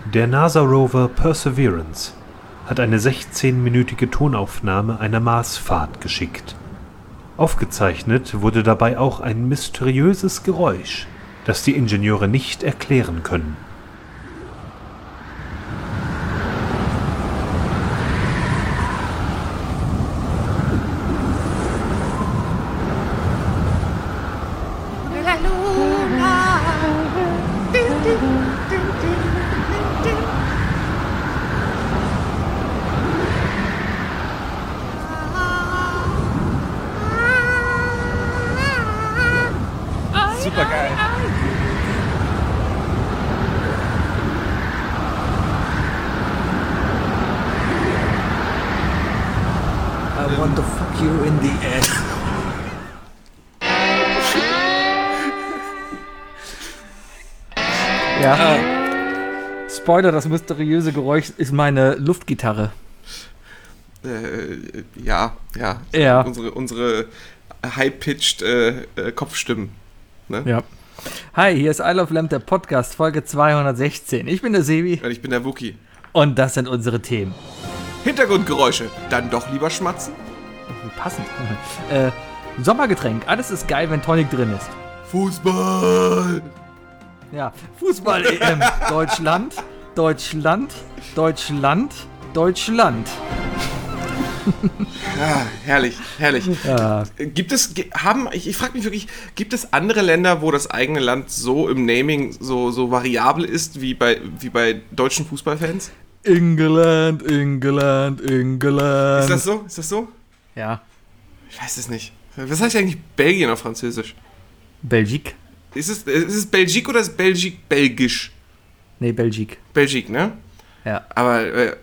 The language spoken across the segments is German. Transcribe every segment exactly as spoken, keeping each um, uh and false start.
Der NASA-Rover Perseverance hat eine sechzehnminütige Tonaufnahme einer Marsfahrt geschickt. Aufgezeichnet wurde dabei auch ein mysteriöses Geräusch, das die Ingenieure nicht erklären können. Super geil. I want to fuck you in the ass. Ja. Äh, Spoiler, das mysteriöse Geräusch ist meine Luftgitarre. Äh, ja, ja. Ja. Unsere, unsere high-pitched äh, äh, Kopfstimmen. Ne? Ja. Hi, hier ist I Love Lamp, der Podcast, Folge zweihundertsechzehn. Ich bin der Sebi. Und ich bin der Wookie. Und das sind unsere Themen. Hintergrundgeräusche. Dann doch lieber schmatzen? Passend. äh, Sommergetränk. Alles ist geil, wenn Tonic drin ist. Fußball! Ja. Fußball-E M. Deutschland, Deutschland, Deutschland, Deutschland. Ja, herrlich, herrlich. Ja. Gibt es, haben, ich, ich frage mich wirklich, gibt es andere Länder, wo das eigene Land so im Naming so, so variabel ist wie bei, wie bei deutschen Fußballfans? England, England, England. Ist das so? Ist das so? Ja. Ich weiß es nicht. Was heißt eigentlich Belgien auf Französisch? Belgique? Ist es, ist es Belgique oder ist Belgique belgisch? Nee, Belgique. Belgique, ne? Ja. Aber, äh,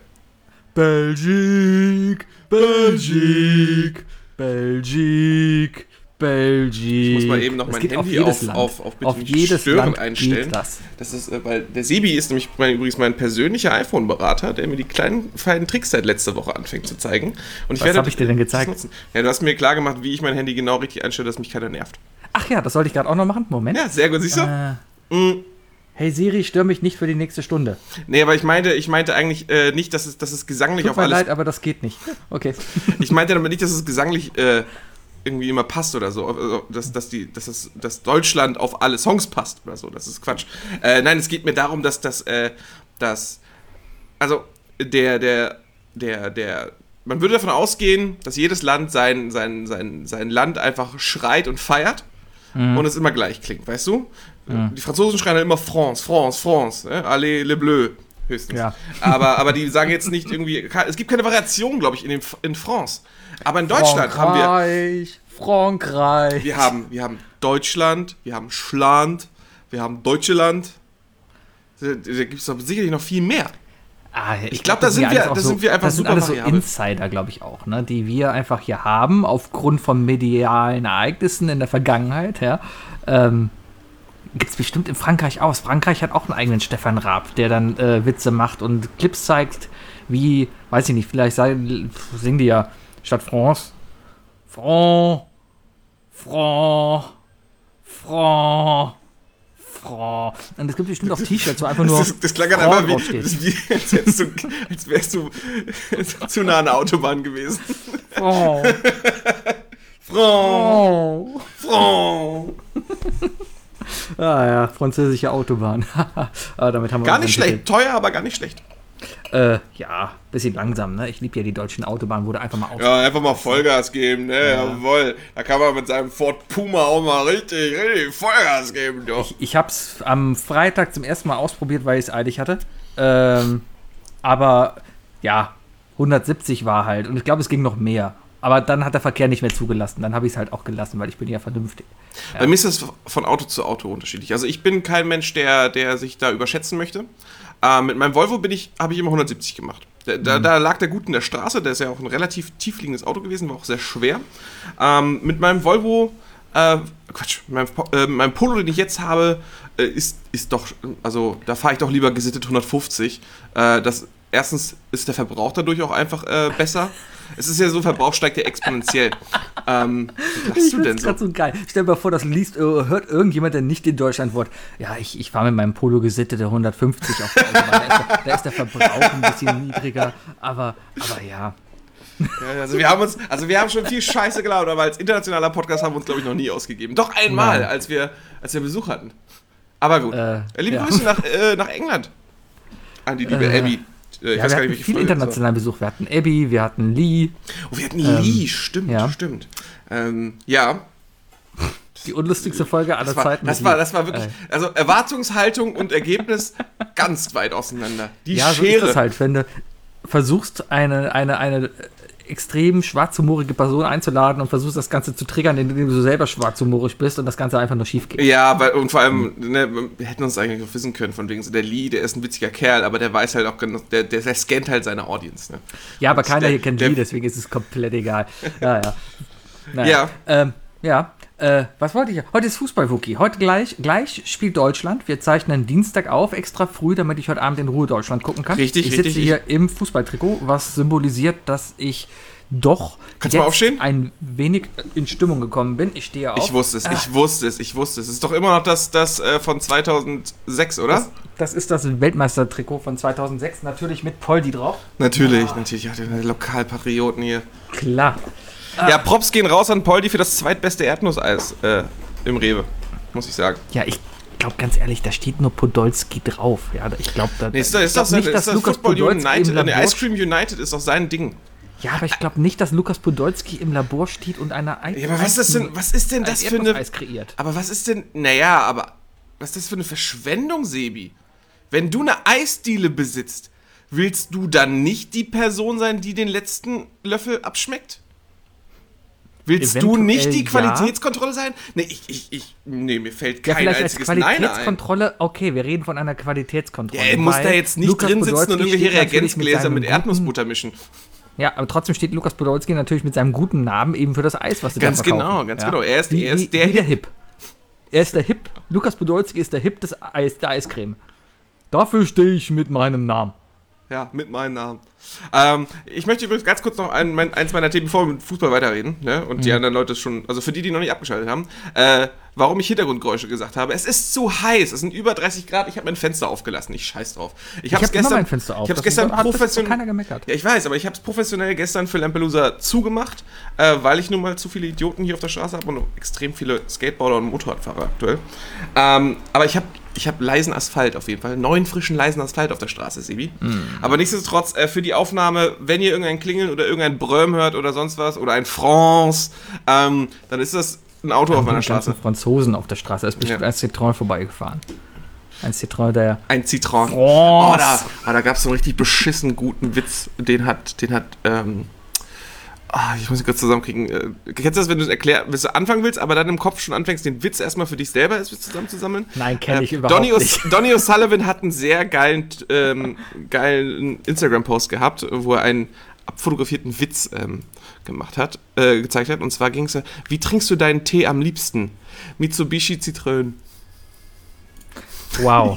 Belgique, Belgique, Belgique, Belgique. ich muss mal eben noch Das mein geht Handy auf, auf, jedes Land. auf, auf, bitte auf nicht jedes stören Land einstellen. geht das. Das ist, äh, weil der Sebi ist nämlich mein, übrigens mein persönlicher iPhone-Berater, der mir die kleinen feinen Tricks seit letzter Woche anfängt zu zeigen. Und ich Was werde habe ich dir denn das gezeigt? nutzen. Ja, du hast mir klar gemacht, wie ich mein Handy genau richtig einstelle, dass mich keiner nervt. Ach ja, das sollte ich gerade auch noch machen. Moment. Ja, sehr gut, siehst du? Äh, Mm. hey Siri, stör mich nicht für die nächste Stunde. Nee, aber ich meinte, ich meinte eigentlich äh, nicht, dass es, dass es gesanglich Tut auf mir alles... leid, aber das geht nicht. Okay. Ich meinte damit nicht, dass es gesanglich äh, irgendwie immer passt oder so. Also, dass, dass, die, dass, es, dass Deutschland auf alle Songs passt oder so. Das ist Quatsch. Äh, nein, es geht mir darum, dass das... Äh, dass, also, der, der, der, der... Man würde davon ausgehen, dass jedes Land sein, sein, sein, sein Land einfach schreit und feiert. Mhm. Und es immer gleich klingt, weißt du? Mhm. Die Franzosen schreien dann immer France, France, France, ne? Allez, les Bleus, höchstens. Ja. Aber, aber die sagen jetzt nicht irgendwie, es gibt keine Variation, glaube ich, in, dem, in France. Aber in Deutschland haben wir, Frankreich, Frankreich. wir haben, wir haben Deutschland, wir haben Schland, wir haben Deutscheland. Da, da gibt es doch sicherlich noch viel mehr. Ah, ich Ich glaube, glaub, da das sind ja wir, alles auch da so, sind wir einfach das sind super alles so variabel. Insider, glaube ich auch, ne, die wir einfach hier haben aufgrund von medialen Ereignissen in der Vergangenheit. Ja, ähm, gibt es bestimmt in Frankreich aus. Frankreich hat auch einen eigenen Stefan Raab, der dann äh, Witze macht und Clips zeigt, wie, weiß ich nicht, vielleicht sagen, singen die ja statt France, Franc, Franc, Franc. Franc. Und es gibt bestimmt auch T-Shirts, wo einfach nur. Das, das klang dann Franc einfach wie, draufsteht. das ist wie als, wärst du, als wärst du zu nah an der Autobahn gewesen. Franc. Franc, Franc. Franc. Ah ja, französische Autobahn. Aber damit haben wir Gar uns nicht entwickelt. schlecht, teuer, aber gar nicht schlecht. Äh, ja, bisschen langsam, ne? Ich liebe ja die deutschen Autobahnen, wo du einfach mal auf. Ja, einfach mal Vollgas geben, ne? Ja. Jawohl. Da kann man mit seinem Ford Puma auch mal richtig, richtig Vollgas geben, doch. Ich, ich hab's am Freitag zum ersten Mal ausprobiert, weil ich es eilig hatte. Ähm, aber ja, hundertsiebzig war halt. Und ich glaube, es ging noch mehr. Aber dann hat der Verkehr nicht mehr zugelassen. Dann habe ich es halt auch gelassen, weil ich bin ja vernünftig. Ja. Bei mir ist das von Auto zu Auto unterschiedlich. Also ich bin kein Mensch, der, der sich da überschätzen möchte. Äh, mit meinem Volvo bin ich, habe ich immer hundertsiebzig gemacht. Da, da, Mhm. da lag der gut in der Straße. Der ist ja auch ein relativ tiefliegendes Auto gewesen, war auch sehr schwer. Ähm, mit meinem Volvo, äh, Quatsch, meinem, äh, meinem Polo, den ich jetzt habe, äh, ist, ist doch, also da fahre ich doch lieber gesittet hundertfünfzig. Äh, das, erstens ist der Verbrauch dadurch auch einfach äh, besser. Es ist ja so, Verbrauch steigt ja exponentiell. ähm, was Ich hast du denn find's so? grad so geil. Stell dir mal vor, das liest, äh, hört irgendjemand, der nicht in Deutschland wohnt. Ja, ich, ich fahre mit meinem Polo gesittete hundertfünfzig auf der Autobahn. Da ist, der, da ist der Verbrauch ein bisschen niedriger, aber, aber ja. Ja, also wir haben uns, also wir haben schon viel Scheiße gelabert, aber als internationaler Podcast haben wir uns, glaube ich, noch nie ausgegeben. Doch einmal, Nein. als wir, als wir Besuch hatten. Aber gut. Äh, Liebe ja. Grüße nach, äh, nach England. An die liebe Äh, Abby. Äh, Ich Ja, weiß wir gar hatten nicht, welche viel Folge das war. internationalen Besuch. Wir hatten Abby, wir hatten Lee, Oh, wir hatten Ähm, Lee, stimmt, ja. stimmt. Ähm, ja, die unlustigste Folge aller das war, Zeiten. das mit war, Lee. das war wirklich, Äh, also Erwartungshaltung und Ergebnis ganz weit auseinander. Die Ja, so Schere. ist das halt, wenn du versuchst, eine, eine, eine extrem schwarzhumorige Person einzuladen und versuchst, das Ganze zu triggern, indem du so selber schwarzhumorig bist und das Ganze einfach nur schief geht. Ja, weil, und vor allem, ne, wir hätten uns eigentlich auch wissen können, von wegen so, der Lee, der ist ein witziger Kerl, aber der weiß halt auch, genau- der, der, der scannt halt seine Audience. Ne? Ja, aber Und keiner der- hier kennt der- Lee, deswegen ist es komplett egal. Ja, ja. Naja. Ja. Ähm, ja. Äh, was wollte ich? Heute ist Fußball-Wookie. Heute gleich, gleich spielt Deutschland. Wir zeichnen Dienstag auf, extra früh, damit ich heute Abend in Ruhe Deutschland gucken kann. Richtig, ich sitze richtig. hier im Fußballtrikot, was symbolisiert, dass ich doch Kannst du mal aufstehen? ein wenig in Stimmung gekommen bin. Ich stehe auf. Ich wusste es, Ah, ich wusste es, ich wusste es. Es ist doch immer noch das, das äh, von zweitausendsechs, oder? Das, das ist das Weltmeistertrikot von zweitausendsechs, natürlich mit Poldi drauf. Natürlich, natürlich. Ja, die Lokalpatrioten hier. Klar. Ja, Props gehen raus an Poldi für das zweitbeste Erdnusseis äh, im Rewe, muss ich sagen. Ja, ich glaube ganz ehrlich, da steht nur Podolski drauf. Ja, ich glaube da, Nee, ist das, ich ist glaub das, nicht, nicht, dass ist das Lukas Football Podolski United, im äh, nee, Labor Ice Cream United ist doch sein Ding. Ja, aber ich glaube nicht, dass Lukas Podolski im Labor steht und eine Eis Ja, aber was ist das denn, was ist denn das für eine... Eis kreiert. Aber was ist denn, naja, aber was ist das für eine Verschwendung, Sebi? Wenn du eine Eisdiele besitzt, willst du dann nicht die Person sein, die den letzten Löffel abschmeckt? Willst du Eventuell nicht die ja. Qualitätskontrolle sein? Nee, ich, ich, ich, nee, mir fällt Ja, kein vielleicht als einziges Nein ein. Qualitätskontrolle, okay, wir reden von einer Qualitätskontrolle. Ja, er muss weil da jetzt nicht Lukas drin sitzen Podolski und irgendwelche steht natürlich Reagenzgläser seinem mit guten- Erdnussbutter mischen. Ja, aber trotzdem steht Lukas Podolski natürlich mit seinem guten Namen eben für das Eis, was sie Ganz da verkaufen. genau, ganz ja? genau. Er ist- wie, er ist wie, der wie der Hip. Er ist der Hip. Lukas Podolski ist der Hip des Eis, der Eiscreme. Dafür stehe ich mit meinem Namen. Ja, mit meinem Namen. Ähm, ich möchte übrigens ganz kurz noch ein, mein, eins meiner Themen, bevor wir mit Fußball weiterreden, ne? Und die anderen Leute schon, also für die, die noch nicht abgeschaltet haben, äh, warum ich Hintergrundgeräusche gesagt habe. Es ist zu heiß, es sind über dreißig Grad, ich habe mein Fenster aufgelassen, ich scheiß drauf. Ich habe hab immer mein Fenster auf. Ich habe es Das gestern hat bis jetzt professionell. keiner gemeckert. Ja, ich weiß, aber ich habe es professionell gestern für Lampelusa zugemacht, äh, weil ich nun mal zu viele Idioten hier auf der Straße habe und extrem viele Skateboarder und Motorradfahrer aktuell. Ähm, aber ich habe ich hab leisen Asphalt auf jeden Fall, neuen frischen leisen Asphalt auf der Straße, Sebi. Mm. Aber nichtsdestotrotz, äh, für die Aufnahme, wenn ihr irgendein Klingeln oder irgendein Bröm hört oder sonst was oder ein France, ähm, dann ist das ein Auto auf meiner Die ganzen Straße. Franzosen auf der Straße. Da ist bestimmt Ja. ein Citroën vorbeigefahren. Ein Citroën, der... Ein Citron. France. Oh, da, oh, da gab es so einen richtig beschissen guten Witz. Den hat, den hat, ähm, ah, ich muss ihn kurz zusammenkriegen. Äh, kennst du das, wenn du es erklär, wenn du anfangen willst, aber dann im Kopf schon anfängst, den Witz erstmal für dich selber zusammenzusammeln? Nein, kenn ich überhaupt Donny nicht. O'S- Donny O'Sullivan hat einen sehr geilen, ähm, geilen Instagram-Post gehabt, wo er einen abfotografierten Witz ähm, gemacht hat, äh, gezeigt hat. Und zwar ging es, wie trinkst du deinen Tee am liebsten? Mitsubishi Zitrön. Wow.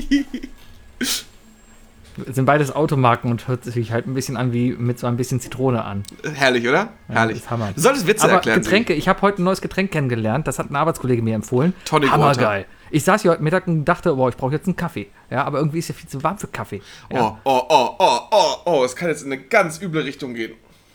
Sind beides Automarken und hört sich halt ein bisschen an wie mit so ein bisschen Zitrone an. Herrlich, oder? Herrlich. das ist Hammer. Du solltest Witze Aber erklären. Getränke, ich habe heute ein neues Getränk kennengelernt, das hat ein Arbeitskollege mir empfohlen. Tonic Hammergeil. Ich saß hier heute Mittag und dachte, boah, ich brauche jetzt einen Kaffee. Ja, aber irgendwie ist ja viel zu warm für Kaffee. Ja. Oh, oh, oh, oh, oh, oh, es kann jetzt in eine ganz üble Richtung gehen.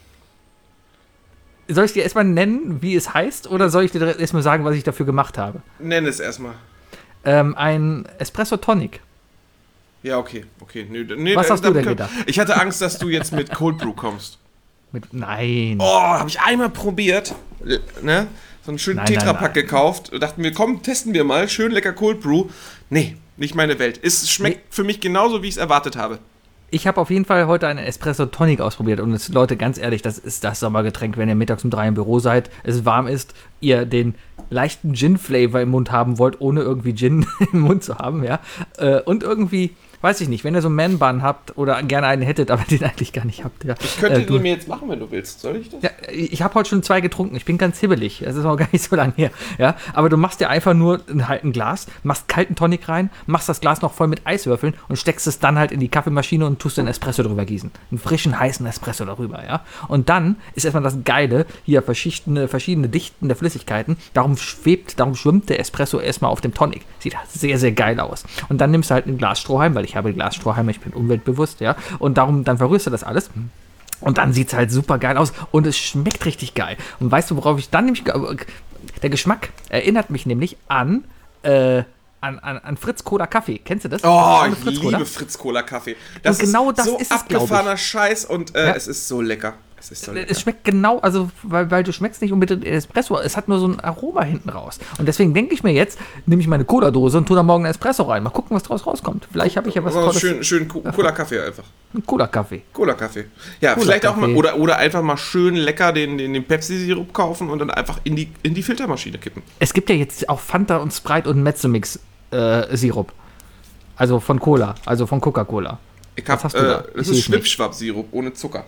Soll ich dir erstmal nennen, wie es heißt, oder soll ich dir erstmal sagen, was ich dafür gemacht habe? Nenn es erstmal. Ähm, ein Espresso Tonic. Ja, okay, okay. Nee, nee, Was da- hast du denn da- gedacht? Ich hatte Angst, dass du jetzt mit Cold Brew kommst. Mit, nein. Oh, habe ich einmal probiert, ne? So einen schönen Nein, nein, Tetrapack nein. gekauft. Dachten wir, komm, testen wir mal. Schön lecker Cold Brew. Nee, nicht meine Welt. Es schmeckt Nee. für mich genauso, wie ich es erwartet habe. Ich habe auf jeden Fall heute einen Espresso Tonic ausprobiert. Und es, Leute, ganz ehrlich, das ist das Sommergetränk, wenn ihr mittags um drei im Büro seid, es warm ist, ihr den leichten Gin-Flavor im Mund haben wollt, ohne irgendwie Gin im Mund zu haben, ja. Äh, Und irgendwie weiß ich nicht, wenn ihr so einen Man-Bun habt oder gerne einen hättet, aber den eigentlich gar nicht habt. Ja. Ich könnte Äh, du- den mir jetzt machen, wenn du willst. Soll ich das? Ja, ich habe heute schon zwei getrunken. Ich bin ganz hibbelig. Das ist auch gar nicht so lange her. Ja, aber du machst dir einfach nur ein, halt ein Glas, machst kalten Tonic rein, machst das Glas noch voll mit Eiswürfeln und steckst es dann halt in die Kaffeemaschine und tust den Espresso drüber gießen. Einen frischen, heißen Espresso darüber, ja. Und dann ist erstmal das Geile, hier verschiedene, verschiedene Dichten der Flüssigkeiten. Darum schwebt, darum schwimmt der Espresso erstmal auf dem Tonic. Sieht sehr, sehr geil aus. Und dann nimmst du halt ein Glas Strohhalm, weil ich habe Glasstrohhalme, ich bin umweltbewusst, ja. Und darum, dann verrührst du das alles. Und dann sieht es halt super geil aus und es schmeckt richtig geil. Und weißt du, worauf ich dann nämlich... Der Geschmack erinnert mich nämlich an, äh, an, an, an Fritz Cola Kaffee. Kennst du das? Oh, An ich Fritz liebe Fritz Cola Kaffee. Und genau das so ist es, glaub ich. abgefahrener Scheiß und äh, Ja. es ist so lecker. Es ist so lecker. Es schmeckt genau, also, weil, weil du schmeckst nicht unbedingt Espresso, es hat nur so ein Aroma hinten raus. Und deswegen denke ich mir jetzt, nehme ich meine Cola-Dose und tue da morgen einen Espresso rein. Mal gucken, was draus rauskommt. Vielleicht habe ich ja was Aber Tolles. schön, schön Co- Cola Kaffee einfach. Ein Cola-Kaffee. Cola Kaffee. Ja, Cola vielleicht auch mal Kaffee. oder oder einfach mal schön lecker den den, den Pepsi Sirup kaufen und dann einfach in die in die Filtermaschine kippen. Es gibt ja jetzt auch Fanta und Sprite und Mezzomix äh, Sirup. Also von Cola, also von Coca-Cola. Ich Was hab, hast du äh, da? das Ich ist seh's nicht. Schnippschwapp Sirup ohne Zucker.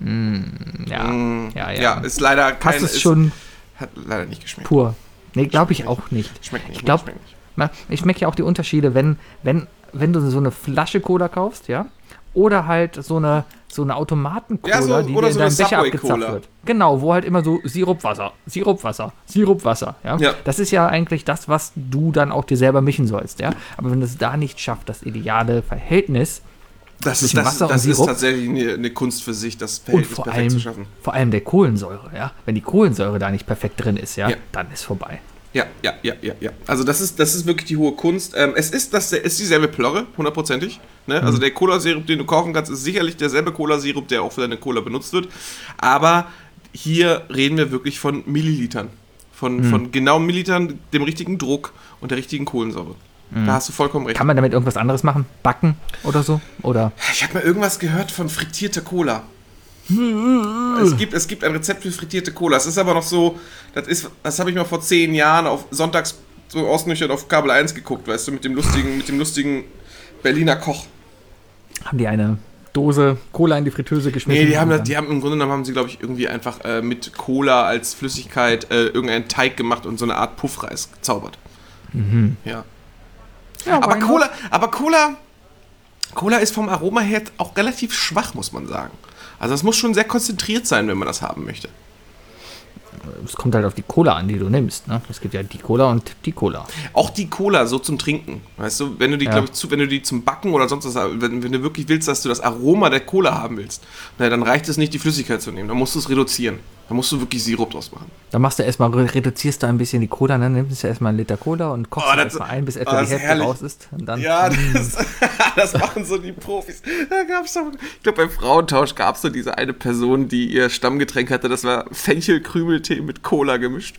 Ja, Mm, ja, ja. Ja, ist leider kein Hast du es ist- schon hat leider nicht geschmeckt. pur? Nee, glaube ich auch nicht. Schmeckt nicht. Ich glaube, schmeckt nicht. Na, ich schmecke ja auch die Unterschiede, wenn, wenn, wenn du so eine Flasche Cola kaufst, ja, oder halt so eine, so eine Automaten-Cola, Ja, so- die oder dir in so deinem eine Becher Subway abgezapft Cola. wird. Genau, wo halt immer so Sirupwasser, Sirupwasser, Sirupwasser, ja? Ja. Das ist ja eigentlich das, was du dann auch dir selber mischen sollst, ja. Aber wenn du es da nicht schaffst, das ideale Verhältnis Das ist, zwischen das, Wasser und das ist Sirup. tatsächlich eine, eine Kunst für sich, das und Verhältnis vor perfekt zu allem, schaffen. vor allem der Kohlensäure, ja. Wenn die Kohlensäure da nicht perfekt drin ist, ja, Ja. dann ist vorbei. Ja, ja, ja, ja, ja. Also das ist, das ist wirklich die hohe Kunst. Ähm, es ist, das, ist dieselbe Plörre, hundertprozentig. Ne? Also der Cola-Sirup, den du kaufen kannst, ist sicherlich derselbe Cola-Sirup, der auch für deine Cola benutzt wird. Aber hier reden wir wirklich von Millilitern. Von, von genau Millilitern, dem richtigen Druck und der richtigen Kohlensäure. Da hast du vollkommen recht. Kann man damit irgendwas anderes machen? Backen oder so? Oder? Ich habe mal irgendwas gehört von frittierter Cola. es, gibt, es gibt ein Rezept für frittierte Cola. Es ist aber noch so, das ist, das habe ich mal vor zehn Jahren auf sonntags so ausnüchtern auf Kabel eins geguckt, weißt du, mit dem lustigen, mit dem lustigen Berliner Koch. Haben die eine Dose Cola in die Fritteuse geschmissen? Nee, die haben, und das, die haben im Grunde genommen haben sie, glaube ich, irgendwie einfach äh, mit Cola als Flüssigkeit äh, irgendeinen Teig gemacht und so eine Art Puffreis gezaubert. Mhm. Ja. Ja, Aber why not? Cola, aber Cola, Cola ist vom Aroma her auch relativ schwach, muss man sagen. Also es muss schon sehr konzentriert sein, wenn man das haben möchte. Es kommt halt auf die Cola an, die du nimmst. Ne? Es gibt ja die Cola und die Cola. Auch die Cola so zum Trinken, weißt du, wenn du die, Ja. glaube ich, zu, wenn du die zum Backen oder sonst was, wenn, wenn du wirklich willst, dass du das Aroma der Cola haben willst, na, dann reicht es nicht, die Flüssigkeit zu nehmen, dann musst du es reduzieren. Da musst du wirklich Sirup draus machen. Dann machst du erstmal, reduzierst du ein bisschen die Cola, dann nimmst du erstmal einen Liter Cola und kochst Oh, oh, das- erstmal ein, bis oh, etwa das die ist Hälfte herrlich. raus ist. Und dann, Ja, das, das machen so die Profis. Da gab's doch, ich glaube, beim Frauentausch gab es so diese eine Person, die ihr Stammgetränk hatte, das war Fenchelkrümeltee mit Cola gemischt.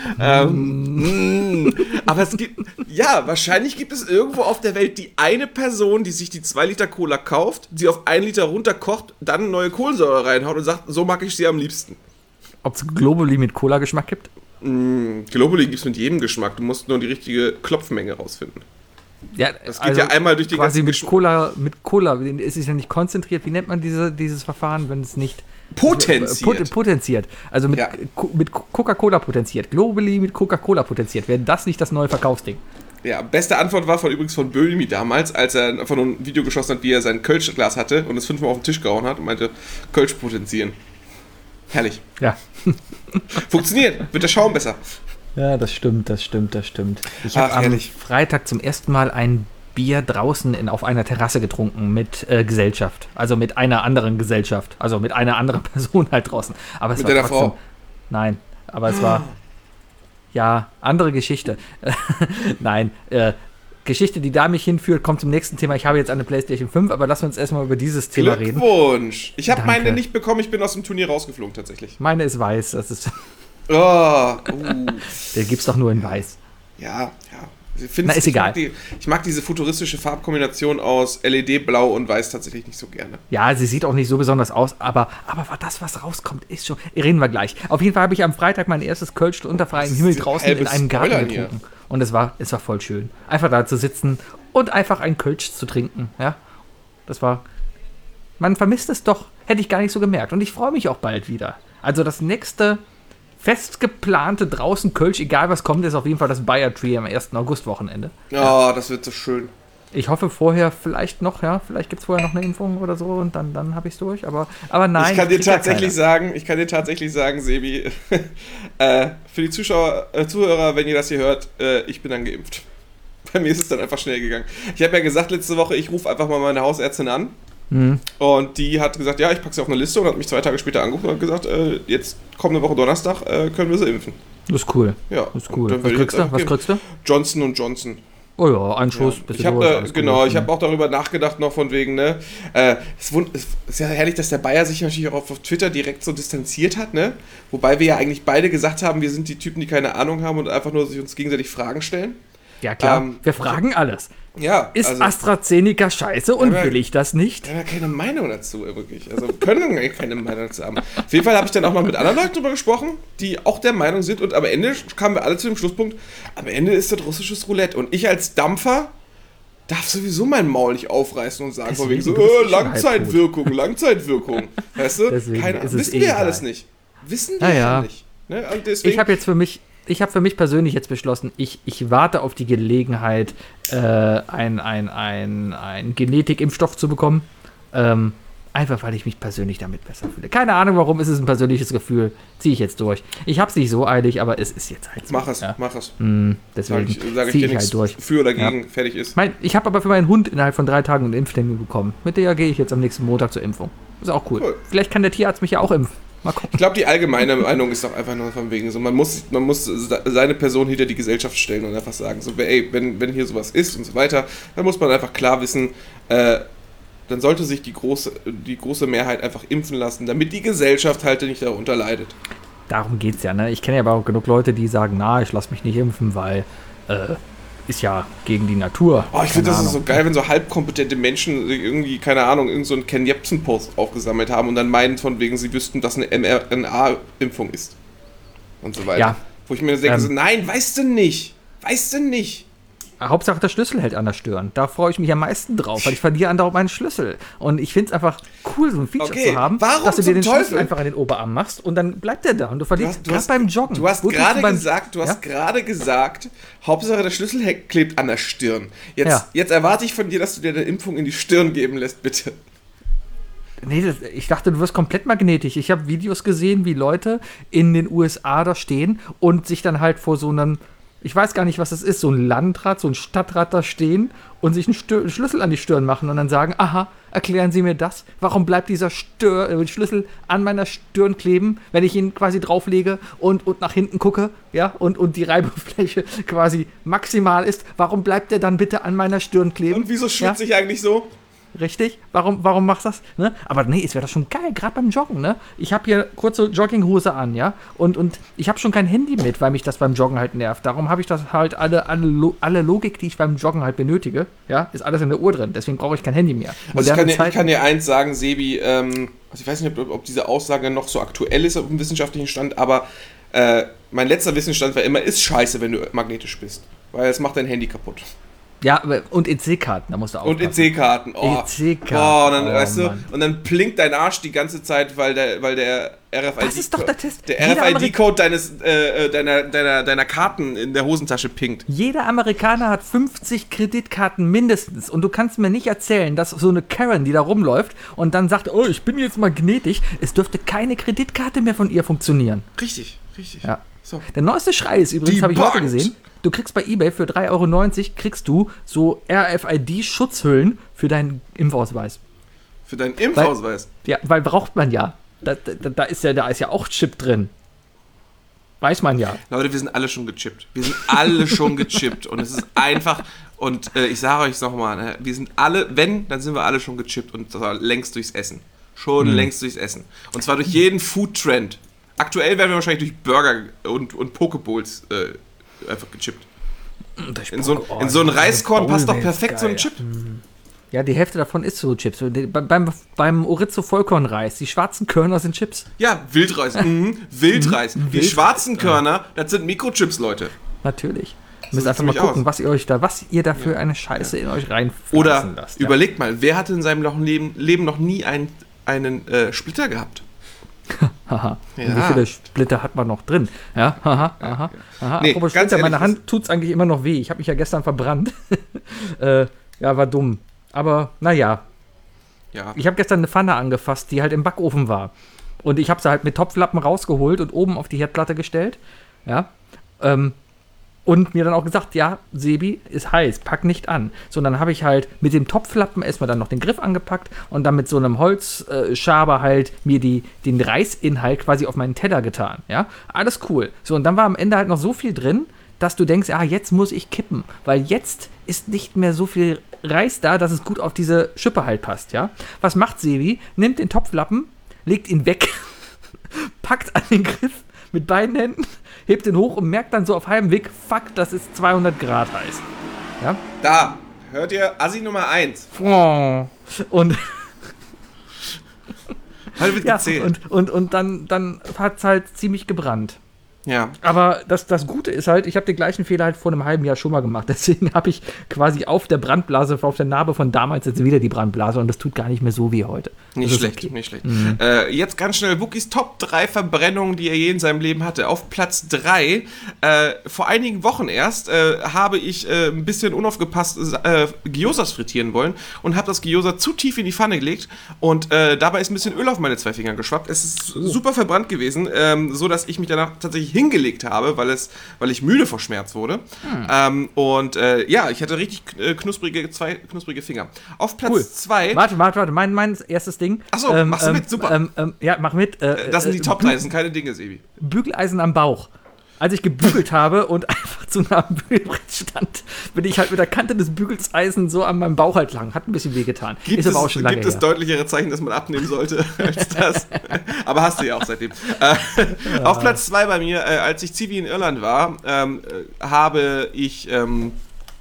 Ähm, mm. Aber es gibt, ja, wahrscheinlich gibt es irgendwo auf der Welt die eine Person, die sich die zwei Liter Cola kauft, sie auf einen Liter runterkocht, dann neue Kohlensäure reinhaut und sagt, so mag ich sie am liebsten. ob es Globuli mit Cola-Geschmack gibt? Mm, Globally gibt es mit jedem Geschmack, du musst nur die richtige Klopfmenge rausfinden. Ja, Das geht ja einmal durch die quasi ganzen mit Geschm- Cola, mit Cola, es ist ja nicht konzentriert. Wie nennt man diese, dieses Verfahren, wenn es nicht Potenziert. Pot, potenziert. Also mit, Ja. Co- mit Coca-Cola potenziert. Globally mit Coca-Cola potenziert. Wäre das nicht das neue Verkaufsding? Ja, beste Antwort war von übrigens von Böhmi damals, als er von einem Video geschossen hat, wie er sein Kölschglas hatte und es fünfmal auf den Tisch gehauen hat und meinte, Kölsch potenzieren. Herrlich. Ja. Funktioniert, wird der Schaum besser. Ja, das stimmt, das stimmt, das stimmt. Ich Ach, habe am herrlich. Freitag zum ersten Mal ein Bier draußen in, auf einer Terrasse getrunken mit äh, Gesellschaft. Also mit einer anderen Gesellschaft. Also mit einer anderen Person halt draußen. Aber es Mit war deiner trotzdem, Frau? Nein, aber es war... Ja, andere Geschichte. Nein, äh, Geschichte, die da mich hinführt, kommt zum nächsten Thema. Ich habe jetzt eine PlayStation fünf, aber lass uns erstmal über dieses Thema reden. Glückwunsch. Ich habe Danke. meine nicht bekommen, ich bin aus dem Turnier rausgeflogen tatsächlich. Meine ist weiß. Das ist, Oh, uh, der gibt's doch nur in weiß. ja, ja. Ich find's- Na, ist ich egal. Mag die, ich mag diese futuristische Farbkombination aus L E D, Blau und Weiß tatsächlich nicht so gerne. Ja, sie sieht auch nicht so besonders aus, aber, aber das, was rauskommt, ist schon. Reden wir gleich. Auf jeden Fall habe ich am Freitag mein erstes Kölsch unter freiem Himmel ist draußen halbe in einem Garten Spoilern hier. getrunken. Und es war, es war voll schön. Einfach da zu sitzen und einfach ein Kölsch zu trinken, ja. Das war, man vermisst es doch, hätte ich gar nicht so gemerkt. Und ich freue mich auch bald wieder. Also das nächste fest geplante draußen Kölsch, egal was kommt, ist auf jeden Fall das Bayer Tree am ersten August-Wochenende. Ja, oh, das wird so schön. Ich hoffe vorher vielleicht noch, ja, vielleicht gibt es vorher noch eine Impfung oder so und dann, dann habe ich es durch. Aber, aber nein. Ich kann dir kriegt ja tatsächlich keiner. sagen, ich kann dir tatsächlich sagen, Sebi, äh, für die Zuschauer, äh, Zuhörer, wenn ihr das hier hört, äh, ich bin dann geimpft. Bei mir ist es dann einfach schnell gegangen. Ich habe ja gesagt letzte Woche, ich rufe einfach mal meine Hausärztin an. Mhm. Und die hat gesagt, ja, ich packe sie auf eine Liste und hat mich zwei Tage später angerufen und hat gesagt, äh, jetzt kommende Woche Donnerstag äh, können wir sie impfen. Das ist cool. Ja, das ist cool. dann Was will ich kriegst jetzt du? einfach Was geben. kriegst du? Johnson und Johnson. Oh ja, ein Schuss. Ja. Bist Ich du durch, habe alles äh, genau, gut. ich habe auch darüber nachgedacht noch von wegen, ne, äh, es wund- es ist ja herrlich, dass der Bayer sich natürlich auch auf, auf Twitter direkt so distanziert hat, ne, wobei wir ja eigentlich beide gesagt haben, wir sind die Typen, die keine Ahnung haben und einfach nur sich uns gegenseitig Fragen stellen. Ja klar, Ähm, wir fragen alles. Ja, Ist also, AstraZeneca scheiße und Ja, will ich das nicht? wir haben ja keine Meinung dazu, äh, wirklich. Also wir können eigentlich keine Meinung dazu haben. Auf jeden Fall habe ich dann auch mal mit anderen Leuten drüber gesprochen, die auch der Meinung sind und am Ende kamen wir alle zu dem Schlusspunkt, am Ende ist das russisches Roulette und ich als Dampfer darf sowieso mein Maul nicht aufreißen und sagen, von wegen so, Deswegen, du bist äh, schon Langzeitwirkung, Langzeitwirkung. Weißt du? Deswegen Keine, ist es wissen eh wir egal. alles nicht. Wissen wir Na ja ja. nicht. Ne? Und deswegen, Ich habe jetzt für mich, ich habe für mich persönlich jetzt beschlossen, ich, ich warte auf die Gelegenheit, äh, einen ein, ein Genetikimpfstoff zu bekommen. Ähm, einfach, weil ich mich persönlich damit besser fühle. Keine Ahnung warum, ist es ein persönliches Gefühl. Ziehe ich jetzt durch. Ich habe es nicht so eilig, aber es ist jetzt halt so. mach es, Ja. mach es. Mm, Sag deswegen ich, sag ich ziehe dir ich nichts halt durch. für oder gegen, fertig ist. Mein, ich habe aber für meinen Hund innerhalb von drei Tagen einen Impftermin bekommen. Mit der gehe ich jetzt am nächsten Montag zur Impfung. Ist auch cool. Cool. Vielleicht kann der Tierarzt mich ja auch impfen. Mal gucken. Ich glaube, die allgemeine Meinung ist doch einfach nur von wegen so, man muss, man muss seine Person hinter die Gesellschaft stellen und einfach sagen, so, ey, wenn, wenn hier sowas ist und so weiter, dann muss man einfach klar wissen, äh, dann sollte sich die große, die große Mehrheit einfach impfen lassen, damit die Gesellschaft halt nicht darunter leidet. Darum geht's ja, ne? Ich kenne ja aber auch genug Leute, die sagen, na, ich lasse mich nicht impfen, weil äh, ist ja gegen die Natur. Oh, ich finde Keine das ist so Ahnung. geil, wenn so halbkompetente Menschen irgendwie, keine Ahnung, irgend so einen Ken Jebsen-Post aufgesammelt haben und dann meinen von wegen, sie wüssten, dass eine M R N A-Impfung ist. Und so weiter. Ja. Wo ich mir denke, Ähm. so, nein, weißt du nicht. Weißt du nicht. Hauptsache der Schlüssel hält an der Stirn. Da freue ich mich am meisten drauf, weil ich verliere andauernd meinen Schlüssel. Und ich finde es einfach cool, so ein Feature Okay, zu haben, warum dass du dir zum den Teufel? Schlüssel einfach an den Oberarm machst und dann bleibt der da und du verlierst gerade beim Joggen. Du hast Wo tust gerade beim- gesagt, du hast Ja? gerade gesagt, Hauptsache der Schlüssel he- klebt an der Stirn. Jetzt, Ja. jetzt erwarte ich von dir, dass du dir eine Impfung in die Stirn geben lässt, bitte. Nee, das, ich dachte, du wirst komplett magnetisch. Ich habe Videos gesehen, wie Leute in den U S A da stehen und sich dann halt vor so einem, ich weiß gar nicht, was das ist, so ein Landrat, so ein Stadtrat da stehen und sich einen, Stö- einen Schlüssel an die Stirn machen und dann sagen, aha, erklären Sie mir das. Warum bleibt dieser Stör äh, Schlüssel an meiner Stirn kleben, wenn ich ihn quasi drauflege und, und nach hinten gucke, ja, und, und die Reibefläche quasi maximal ist. Warum bleibt der dann bitte an meiner Stirn kleben? Und wieso Ja? schwitze ich eigentlich so? Richtig? Warum, warum machst du das? Ne? Aber nee, es wäre doch schon geil, gerade beim Joggen, ne? Ich habe hier kurze Jogginghose an, ja? Und, und ich habe schon kein Handy mit, weil mich das beim Joggen halt nervt. Darum habe ich das halt, alle, alle, Lo- alle Logik, die ich beim Joggen halt benötige, ja, ist alles in der Uhr drin. Deswegen brauche ich kein Handy mehr. Also ich Moderne kann, dir, ich Zeiten- kann dir eins sagen, Sebi, ähm, also ich weiß nicht, ob, ob diese Aussage noch so aktuell ist auf dem wissenschaftlichen Stand, aber äh, mein letzter Wissensstand war immer, ist scheiße, wenn du magnetisch bist. Weil es macht dein Handy kaputt. Ja, aber- und E C-Karten, da musst du Und aufpassen. E C-Karten. Oh. E C-Karten. Oh, und dann, Oh, weißt du, Mann. und dann blinkt dein Arsch die ganze Zeit, weil der, weil der R F I D Das ist doch der Test. Der Jeder R F I D-Code deines, äh, äh, deiner, deiner, deiner Karten in der Hosentasche pinkt. Jeder Amerikaner hat fünfzig Kreditkarten mindestens und du kannst mir nicht erzählen, dass so eine Karen, die da rumläuft und dann sagt, oh, ich bin jetzt magnetisch, es dürfte keine Kreditkarte mehr von ihr funktionieren. Richtig, richtig. Ja. So. Der neueste Schrei ist übrigens, Die habe ich heute Bank. gesehen, du kriegst bei eBay für drei Euro neunzig kriegst du so R F I D-Schutzhüllen für deinen Impfausweis. Für deinen Impfausweis. Ja, weil braucht man ja. Da, da, da, ist ja. da ist ja auch Chip drin. Weiß man ja. Leute, wir sind alle schon gechippt. Wir sind alle schon gechippt. Und es ist einfach, und äh, ich sage euch nochmal, ne, wir sind alle, wenn, dann sind wir alle schon gechippt und zwar längst durchs Essen. Schon Mhm. längst durchs Essen. Und zwar durch jeden Food-Trend. Aktuell werden wir wahrscheinlich durch Burger und, und Pokeballs äh, einfach gechippt. In so, in so einen Reiskorn passt doch perfekt so ein Chip. Ja, die Hälfte davon ist so Chips. Die- Beim, beim, beim Orizo Vollkornreis, die schwarzen Körner sind Chips. Ja, Wildreis. Mhm. Wildreis. Die Wildreis, schwarzen Körner, das sind Mikrochips, Leute. Natürlich. Müsst sieht's einfach mal nämlich gucken, aus. was ihr euch da, was ihr da für eine Scheiße in euch reinfressen Oder lasst. Ja. überlegt mal, wer hatte in seinem noch Leben, Leben noch nie einen, einen äh, Splitter gehabt? Haha. Und Ja. wie viele Splitter hat man noch drin? Ja, haha, aha, aha. Nee, Apropos ganz Splitter, meine ehrlich, Hand tut's eigentlich immer noch weh. Ich habe mich ja gestern verbrannt. äh, ja, war dumm. Aber naja, Ja. ich habe gestern eine Pfanne angefasst, die halt im Backofen war. Und ich habe sie halt mit Topflappen rausgeholt und oben auf die Herdplatte gestellt. Ja. Ähm, und mir dann auch gesagt, ja, Sebi, ist heiß, pack nicht an. So, und dann habe ich halt mit dem Topflappen erstmal dann noch den Griff angepackt und dann mit so einem Holzschaber halt mir die, den Reisinhalt quasi auf meinen Teller getan. Ja, alles cool. So, und dann war am Ende halt noch so viel drin, dass du denkst, ah, jetzt muss ich kippen, weil jetzt ist nicht mehr so viel Reis da, dass es gut auf diese Schippe halt passt, ja. Was macht Sebi? Nimmt den Topflappen, legt ihn weg, packt an den Griff mit beiden Händen, hebt ihn hoch und merkt dann so auf halbem Weg, fuck, das ist zweihundert Grad heiß. Ja? Da, hört ihr Assi Nummer eins. Und, Heute wird ja, gezählt. und, und, und dann, dann hat es halt ziemlich gebrannt. ja. Aber das, das Gute ist halt, ich habe den gleichen Fehler halt vor einem halben Jahr schon mal gemacht. Deswegen habe ich quasi auf der Brandblase, auf der Narbe von damals jetzt wieder die Brandblase und das tut gar nicht mehr so wie heute. Nicht Das ist schlecht, okay. nicht schlecht. Äh, jetzt ganz schnell, Wookies Top drei Verbrennungen, die er je in seinem Leben hatte. Auf Platz drei, äh, vor einigen Wochen erst, äh, habe ich äh, ein bisschen unaufgepasst äh, Gyozas frittieren wollen und habe das Gyoza zu tief in die Pfanne gelegt und äh, dabei ist ein bisschen Öl auf meine zwei Finger geschwappt. Es ist super verbrannt gewesen, ähm, so dass ich mich danach tatsächlich hingelegt habe, weil, es, weil ich müde vor Schmerz wurde. Hm. Ähm, und äh, ja, ich hatte richtig äh, knusprige, zwei knusprige Finger. Auf Platz Cool. zwei... Warte, warte, warte, mein, mein erstes Ding. Ach so, machst du mit? Super. Ähm, ähm, ja, mach mit. Äh, Das sind die äh, Top drei, das sind keine Dinge, Sebi. Bügeleisen am Bauch. Als ich gebügelt habe und einfach zu nah am Bügelbrett stand, bin ich halt mit der Kante des Bügeleisen so an meinem Bauch halt lang. Hat ein bisschen wehgetan. Gibt, Ist es, aber auch schon lange gibt es her. deutlichere Zeichen, dass man abnehmen sollte als das? Aber hast du ja auch seitdem. Äh, ja. Auf Platz zwei bei mir, äh, als ich Zivi in Irland war, ähm, äh, habe ich ähm,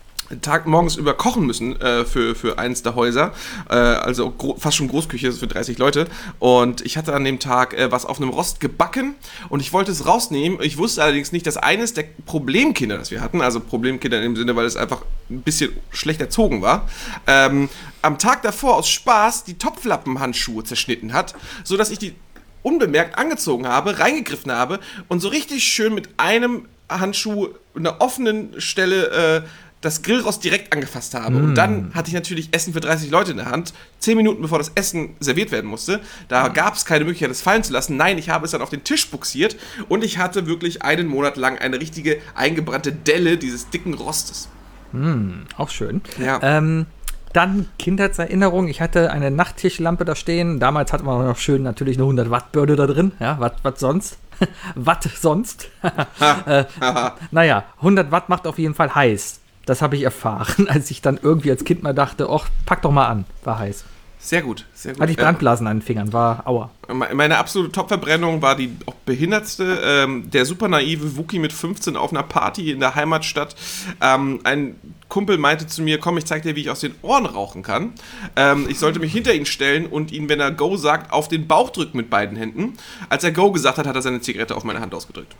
Tag morgens über kochen müssen äh, für, für eins der Häuser. Äh, also gro- fast schon Großküche für dreißig Leute. Und ich hatte an dem Tag äh, was auf einem Rost gebacken und ich wollte es rausnehmen. Ich wusste allerdings nicht, dass eines der Problemkinder, das wir hatten, also Problemkinder in dem Sinne, weil es einfach ein bisschen schlecht erzogen war, ähm, am Tag davor aus Spaß die Topflappenhandschuhe zerschnitten hat, sodass ich die unbemerkt angezogen habe, reingegriffen habe und so richtig schön mit einem Handschuh in einer offenen Stelle äh, das Grillrost direkt angefasst habe. Mm. Und dann hatte ich natürlich Essen für dreißig Leute in der Hand. Zehn Minuten bevor das Essen serviert werden musste. Da mm. gab es keine Möglichkeit, das fallen zu lassen. Nein, ich habe es dann auf den Tisch buxiert und ich hatte wirklich einen Monat lang eine richtige eingebrannte Delle dieses dicken Rostes. Mm, auch schön. Ja. Ähm, dann Kindheitserinnerung. Ich hatte eine Nachttischlampe da stehen. Damals hatte man noch schön natürlich eine hundert Watt Birne da drin. Ja, was sonst? Was sonst? äh, naja, hundert Watt macht auf jeden Fall heiß. Das habe ich erfahren, als ich dann irgendwie als Kind mal dachte, ach, pack doch mal an, war heiß. Sehr gut, sehr gut. Hatte ich Brandblasen an den Fingern, war aua. Meine absolute Top-Verbrennung war die auch behindertste. Ähm, der super naive Wookie mit fünfzehn auf einer Party in der Heimatstadt. Ähm, ein Kumpel meinte zu mir, komm, ich zeig dir, wie ich aus den Ohren rauchen kann. Ähm, ich sollte mich hinter ihn stellen und ihn, wenn er Go sagt, auf den Bauch drücken mit beiden Händen. Als er Go gesagt hat, hat er seine Zigarette auf meine Hand ausgedrückt.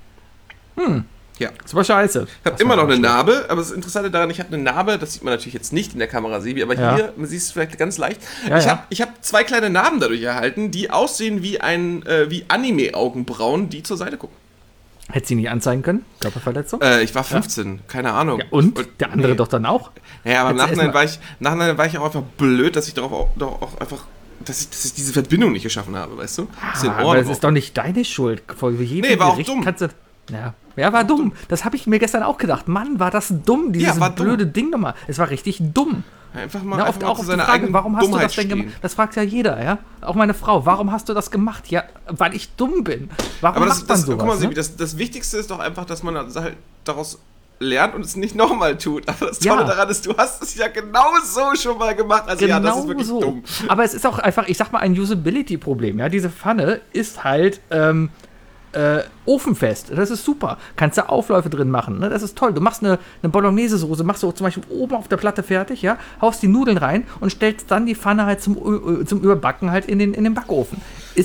Hm. Ja. Das war scheiße. Ich habe immer noch eine Narbe, aber das Interessante daran, ich habe eine Narbe, das sieht man natürlich jetzt nicht in der Kamera, Sebi, aber ja. hier, man sieht es vielleicht ganz leicht. Ja, ich ja. habe ich hab zwei kleine Narben dadurch erhalten, die aussehen wie ein äh, wie Anime-Augenbrauen, die zur Seite gucken. Hätte sie nicht anzeigen können? Körperverletzung? Äh, ich war fünfzehn, ja? Keine Ahnung. Ja, und? und? Der andere nee. doch dann auch? Ja, aber im Nachhinein war, ich, Nachhinein war ich auch einfach blöd, dass ich darauf auch, doch auch einfach, dass ich, dass ich diese Verbindung nicht geschaffen habe, weißt du? Ah, aber das ist doch nicht deine Schuld. Vor jedem nee, war Gericht auch dumm. Kannst du, ja. ja, war dumm. Das habe ich mir gestern auch gedacht. Mann, war das dumm, dieses ja, war blöde dumm. Ding nochmal. Es war richtig dumm. Einfach mal, Na, einfach oft mal auch zu auf die seiner Frage, eigenen warum hast Dummheit du das denn gemacht? Das fragt ja jeder, ja? Auch meine Frau. Warum hast du das gemacht? Ja, weil ich dumm bin. Warum aber das, macht man das, sowas? guck mal, Sebi, ne? das, das Wichtigste ist doch einfach, dass man halt daraus lernt und es nicht nochmal tut. Aber das Tolle Ja. daran ist, du hast es ja genau so schon mal gemacht. Also Genau ja, das ist wirklich so. dumm. Aber es ist auch einfach, ich sag mal, ein Usability-Problem. Ja? Diese Pfanne ist halt ähm, äh, ofenfest. Das ist super. Kannst da Aufläufe drin machen. Ne? Das ist toll. Du machst eine, eine Bolognese-Soße, machst du zum Beispiel oben auf der Platte fertig, ja, haust die Nudeln rein und stellst dann die Pfanne halt zum, zum Überbacken halt in den, in den Backofen. Ist top.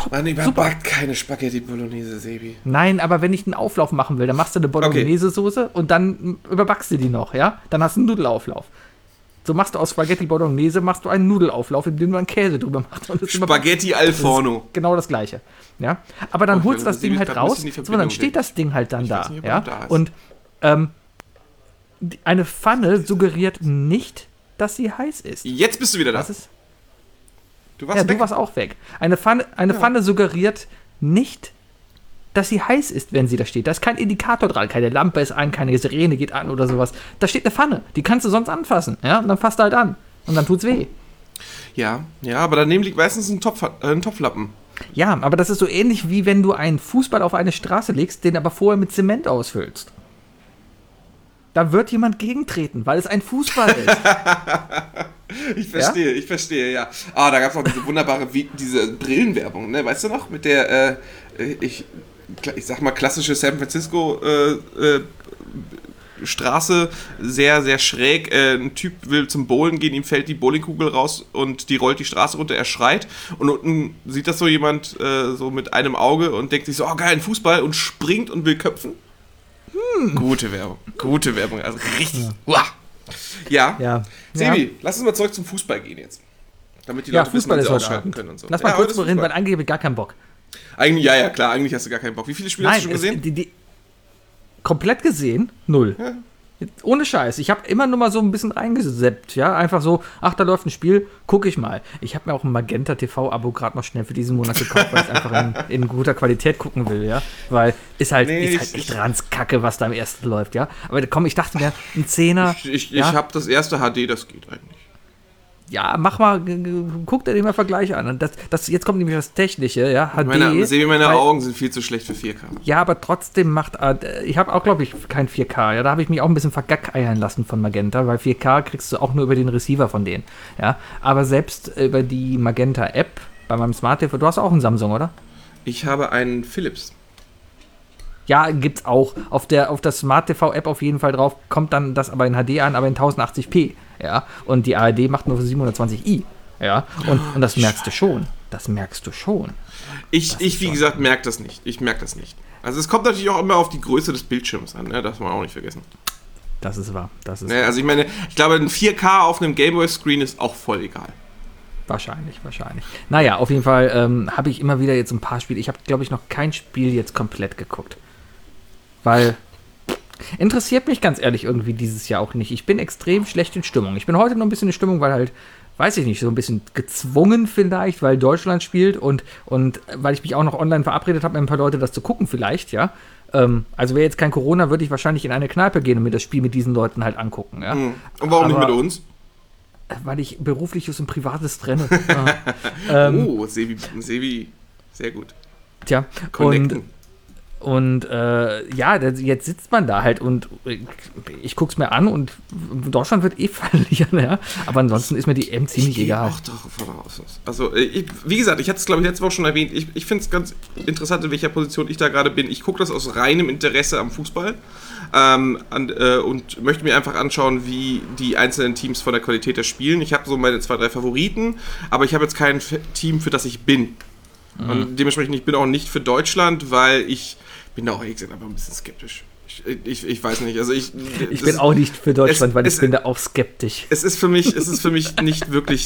Mann, ich super. mag keine Spaghetti Bolognese, Sebi. Nein, aber wenn ich einen Auflauf machen will, dann machst du eine Bolognese-Soße und dann überbackst du die noch, ja? Dann hast du einen Nudelauflauf. So machst du aus Spaghetti Bolognese machst du einen Nudelauflauf, in dem du einen Käse drüber machst. Und das Spaghetti al forno. Genau das Gleiche. Ja? Aber dann Okay, holst du das Sebi, Ding halt da raus, müssen die so, dann Verbindungen steht das Ding halt dann Ich da. weiß nicht, ob Ja? er da ist. Und ähm, die- eine Pfanne suggeriert nicht, dass sie heiß ist. Jetzt bist du wieder da. Das ist, Du warst ja, weg. du warst auch weg. Eine Pfanne, eine Ja. Pfanne suggeriert nicht, dass sie heiß ist, wenn sie da steht. Da ist kein Indikator dran, keine Lampe ist an, keine Sirene geht an oder sowas. Da steht eine Pfanne, die kannst du sonst anfassen. Ja? Und dann fasst du halt an. Und dann tut's weh. Ja, ja, aber daneben liegt meistens ein, Topf, äh, ein Topflappen. Ja, aber das ist so ähnlich wie wenn du einen Fußball auf eine Straße legst, den aber vorher mit Zement ausfüllst. Da wird jemand gegentreten, weil es ein Fußball ist. Ich verstehe, ich verstehe, ja. Ah, da gab es auch diese wunderbare, Vi- diese Brillenwerbung, ne? Weißt du noch? Mit der, äh, ich, ich sag mal, klassische San Francisco äh, äh, Straße, sehr, sehr schräg. Äh, ein Typ will zum Bowlen gehen, ihm fällt die Bowlingkugel raus und die rollt die Straße runter, er schreit. Und unten sieht das so jemand äh, so mit einem Auge und denkt sich so, oh geil, ein Fußball, und springt und will köpfen. Hm. Gute Werbung, gute Werbung, also richtig. Ja, ja. Ja. Sebi, Ja. lass uns mal zurück zum Fußball gehen jetzt. Damit die Ja, Leute wissen, Fußball wann ist sie heute ausschalten Abend. können und so. Lass mal ja, kurz heute ist drüber reden, weil Fußball. angeblich gar keinen Bock. Eigentlich, ja, ja, klar, eigentlich hast du gar keinen Bock. Wie viele Spiele hast du schon es- gesehen? Die, die, komplett gesehen, null. Ja. Jetzt, ohne Scheiß. Ich habe immer nur mal so ein bisschen reingeseppt, ja. Einfach so, ach, da läuft ein Spiel, gucke ich mal. Ich habe mir auch ein Magenta T V-Abo gerade noch schnell für diesen Monat gekauft, weil ich einfach in, in guter Qualität gucken will, ja. Weil ist halt, Nee, ist halt ich- echt ranzkacke, was da am ersten läuft, ja. Aber komm, ich dachte mir, ein Zehner. Ich, ich, ja, ich habe das erste H D, das geht eigentlich. ja, mach mal, g- g- guck dir den mal Vergleich an. Und das, das, jetzt kommt nämlich das Technische, ja. H D. Meine, Sebi, meine weil- Augen sind viel zu schlecht für vier K. Ja, aber trotzdem macht, äh, ich habe auch, glaube ich, kein vier K. Ja, da habe ich mich auch ein bisschen vergackeiern lassen von Magenta, weil vier K kriegst du auch nur über den Receiver von denen. Ja, aber selbst über die Magenta-App bei meinem Smart T V, du hast auch einen Samsung, oder? Ich habe einen Philips. Ja, gibt's auch. Auf der, auf der Smart T V-App auf jeden Fall drauf, kommt dann das aber in H D an, aber in tausendachtzig p. Ja, und die A R D macht nur für siebenhundertzwanzig i. Ja, und, und das merkst du schon. Das merkst du schon. Ich, ich wie gesagt, merke das nicht. Ich merke das nicht. Also es kommt natürlich auch immer auf die Größe des Bildschirms an, ne? Das darf man auch nicht vergessen. Das ist wahr. Das ist Ne? Also ich meine, ich glaube, ein vier K auf einem Gameboy-Screen ist auch voll egal. Wahrscheinlich, wahrscheinlich. Naja, auf jeden Fall ähm, habe ich immer wieder jetzt ein paar Spiele. Ich habe, glaube ich, noch kein Spiel jetzt komplett geguckt. Weil interessiert mich ganz ehrlich irgendwie dieses Jahr auch nicht. Ich bin extrem schlecht in Stimmung. Ich bin heute noch ein bisschen in Stimmung, weil halt, weiß ich nicht, so ein bisschen gezwungen vielleicht, weil Deutschland spielt und, und weil ich mich auch noch online verabredet habe, mit ein paar Leute das zu gucken vielleicht, ja. Ähm, also wäre jetzt kein Corona, würde ich wahrscheinlich in eine Kneipe gehen und mir das Spiel mit diesen Leuten halt angucken, ja. Hm. Und warum nicht Aber- mit uns? Weil ich berufliches und privates trenne. Ja. ähm, Oh, Sebi, Sebi, sehr gut. Tja, Connecten. und, und äh, ja, da- jetzt sitzt man da halt und ich, ich guck's mir an und Deutschland wird eh verlieren, ja. Aber ansonsten ist mir die M ziemlich gehe egal. auch davon aus. Also, äh, ich, wie gesagt, ich hatte es, glaube ich, letzte Woche schon erwähnt. Ich, ich finde es ganz interessant, in welcher Position ich da gerade bin. Ich gucke das aus reinem Interesse am Fußball ähm, an, äh, und möchte mir einfach anschauen, wie die einzelnen Teams von der Qualität her spielen. Ich habe so meine zwei, drei Favoriten, aber ich habe jetzt kein F- Team, für das ich bin. Mhm. Und dementsprechend, ich bin auch nicht für Deutschland, weil ich bin da auch ehrlich gesagt einfach ein bisschen skeptisch. Ich, ich, ich weiß nicht, also ich... Ich das- bin auch nicht für Deutschland, es- weil es- ich bin da auch skeptisch. Es ist für mich, es ist für mich nicht wirklich.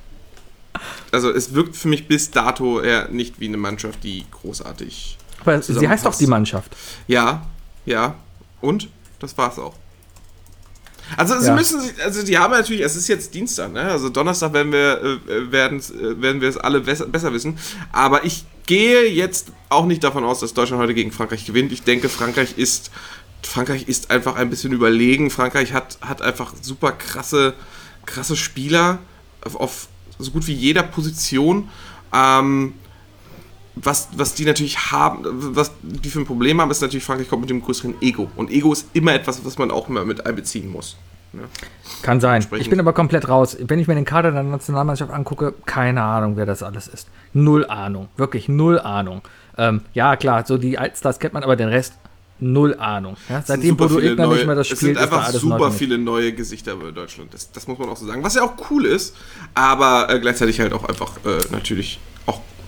Also es wirkt für mich bis dato eher nicht wie eine Mannschaft, die großartig. Aber sie heißt doch zusammenpasst. die Mannschaft. Ja, ja. Und? Das war's auch. Also sie Ja. müssen sich, also die haben natürlich, es ist jetzt Dienstag, ne? Also Donnerstag werden wir äh, werden äh, werden wir es alle besser, besser wissen. Aber ich gehe jetzt auch nicht davon aus, dass Deutschland heute gegen Frankreich gewinnt. Ich denke, Frankreich ist Frankreich ist einfach ein bisschen überlegen. Frankreich hat hat einfach super krasse krasse Spieler auf, auf so gut wie jeder Position. Ähm, Was, was die natürlich haben, was die für ein Problem haben, ist natürlich, Frankreich kommt mit dem größeren Ego. Und Ego ist immer etwas, was man auch immer mit einbeziehen muss. Ne? Kann sein. Entsprechend- Ich bin aber komplett raus. Wenn ich mir den Kader der Nationalmannschaft angucke, keine Ahnung, wer das alles ist. Null Ahnung. Wirklich null Ahnung. Ähm, ja, klar, so die Altstars kennt man, aber den Rest null Ahnung. Ja, Es sind seitdem super Bodo viele Egner neue- nicht mehr das Es spielt, sind ist da einfach alles neu super für mich. viele neue Gesichter bei Deutschland. Das, das muss man auch so sagen. Was ja auch cool ist, aber äh, gleichzeitig halt auch einfach äh, natürlich auch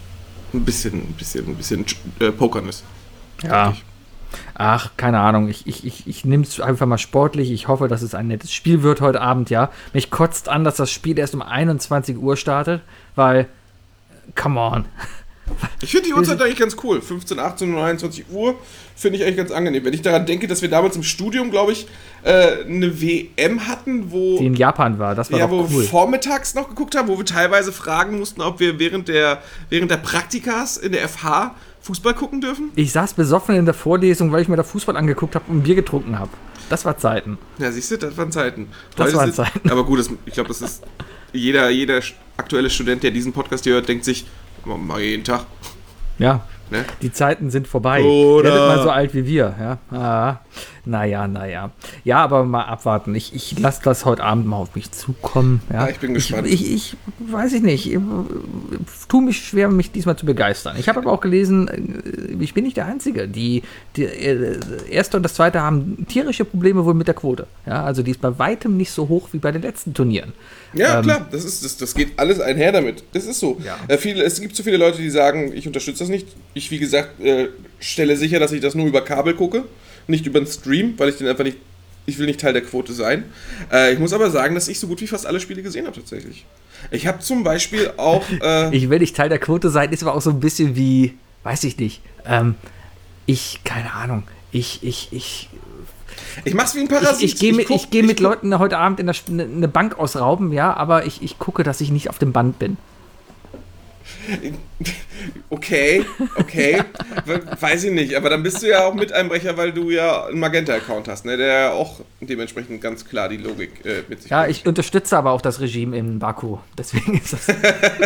ein bisschen, ein bisschen, ein bisschen äh, Pokern ist. Ja. Ach, keine Ahnung. Ich, ich, ich, ich nehme es einfach mal sportlich. Ich hoffe, dass es ein nettes Spiel wird heute Abend, ja. Mich kotzt an, dass das Spiel erst um einundzwanzig Uhr startet, weil, come on. Ich finde die Uhrzeit eigentlich ganz cool. fünfzehn, achtzehn, neunundzwanzig Uhr finde ich eigentlich ganz angenehm. Wenn ich daran denke, dass wir damals im Studium, glaube ich, äh, eine W M hatten, wo... Die in Japan war, das war ja, doch wo cool. wir vormittags noch geguckt haben, wo wir teilweise fragen mussten, ob wir während der, während der Praktikas in der F H Fußball gucken dürfen. Ich saß besoffen in der Vorlesung, weil ich mir da Fußball angeguckt habe und ein Bier getrunken habe. Das war Zeiten. Ja, siehst du, das waren Zeiten. Das Heute waren sind, Zeiten. Aber gut, das, ich glaube, das ist... Jeder, jeder aktuelle Student, der diesen Podcast hier hört, denkt sich, mal jeden Tag... Ja, Ne? die Zeiten sind vorbei. Oder- Werdet mal so alt wie wir. Ja, ah, naja, naja. Ja, aber mal abwarten. Ich, ich lasse das heute Abend mal auf mich zukommen. Ja, Ja, ich bin gespannt. Ich, ich, ich weiß ich nicht. Ich, tue mich schwer, mich diesmal zu begeistern. Ich habe aber auch gelesen, äh, ich bin nicht der Einzige. Die, die äh, erste und das zweite haben tierische Probleme wohl mit der Quote. Ja, also die ist bei weitem nicht so hoch wie bei den letzten Turnieren. Ja, Ähm, klar, das, ist, das, das geht alles einher damit. Das ist so. Ja. Äh, viele, es gibt so viele Leute, die sagen, ich unterstütze das nicht. Ich, wie gesagt, äh, stelle sicher, dass ich das nur über Kabel gucke, nicht über den Stream, weil ich den einfach nicht, ich will nicht Teil der Quote sein. Äh, ich muss aber sagen, dass ich so gut wie fast alle Spiele gesehen habe tatsächlich. Ich habe zum Beispiel auch... Äh, Ich will nicht Teil der Quote sein, ist aber auch so ein bisschen wie, weiß ich nicht, ähm, ich, keine Ahnung, ich, ich, ich, ich mach's wie ein Parasit. ich, ich gehe mit, guck- ich geh mit guck- Leuten heute Abend in der, Sp- eine Bank ausrauben, ja, aber ich, ich gucke, dass ich nicht auf dem Band bin. Okay, okay, We- weiß ich nicht, aber dann bist du ja auch Miteinbrecher, weil du ja einen Magenta-Account hast, ne, der ja auch dementsprechend ganz klar die Logik äh, mit sich Ja, bringt. ich unterstütze aber auch das Regime in Baku, deswegen ist das...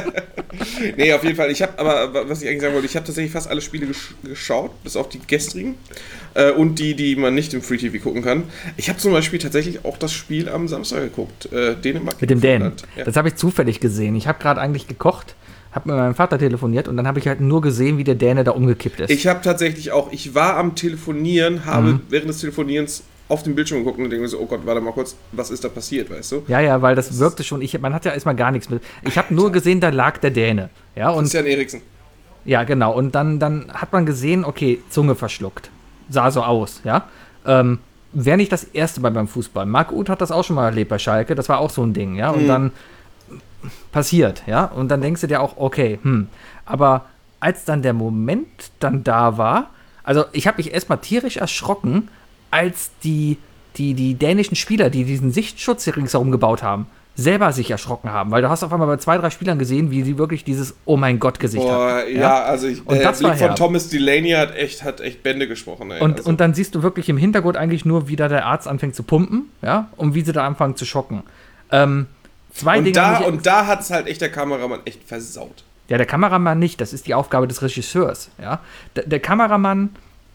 Nee, auf jeden Fall. Ich habe aber, was ich eigentlich sagen wollte, ich habe tatsächlich fast alle Spiele gesch geschaut, bis auf die gestrigen äh, und die, die man nicht im Free T V gucken kann. Ich habe zum Beispiel tatsächlich auch das Spiel am Samstag geguckt, äh, Dänemark Mit dem gegen Dänen. Finnland. Ja. Das habe ich zufällig gesehen. Ich habe gerade eigentlich gekocht, habe mit meinem Vater telefoniert und dann habe ich halt nur gesehen, wie der Däne da umgekippt ist. Ich habe tatsächlich auch, ich war am Telefonieren, habe Mhm. während des Telefonierens auf den Bildschirm geguckt und denke mir so, oh Gott, warte mal kurz, was ist da passiert, weißt du? ja, ja, weil das wirkte schon, ich, man hat ja erstmal gar nichts mit. Ich habe nur gesehen, da lag der Däne. Ja, und Christian Eriksen. ja, genau. Und dann, dann hat man gesehen, okay, Zunge verschluckt. Sah so aus, ja. Ähm, Wäre nicht das erste Mal beim Fußball. Marc Uth hat das auch schon mal erlebt bei Schalke. Das war auch so ein Ding, ja. Und Mhm. dann passiert, ja. Und dann denkst du dir auch, okay, hm. Aber als dann der Moment dann da war, also ich habe mich erstmal tierisch erschrocken, als die, die, die dänischen Spieler, die diesen Sichtschutz hier ringsherum gebaut haben, selber sich erschrocken haben. Weil du hast auf einmal bei zwei, drei Spielern gesehen, wie sie wirklich dieses Oh mein Gott-Gesicht Boah, hatten. ja, also ich, Und der das war Blick von herb. Thomas Delaney hat echt, hat echt Bände gesprochen. Ey. Und, also, und dann siehst du wirklich im Hintergrund eigentlich nur, wie da der Arzt anfängt zu pumpen, ja, und wie sie da anfangen zu schocken. Ähm, zwei und Dinge. da, haben mich- und da hat es halt echt der Kameramann echt versaut. ja, der Kameramann nicht, das ist die Aufgabe des Regisseurs, ja. Der, der Kameramann,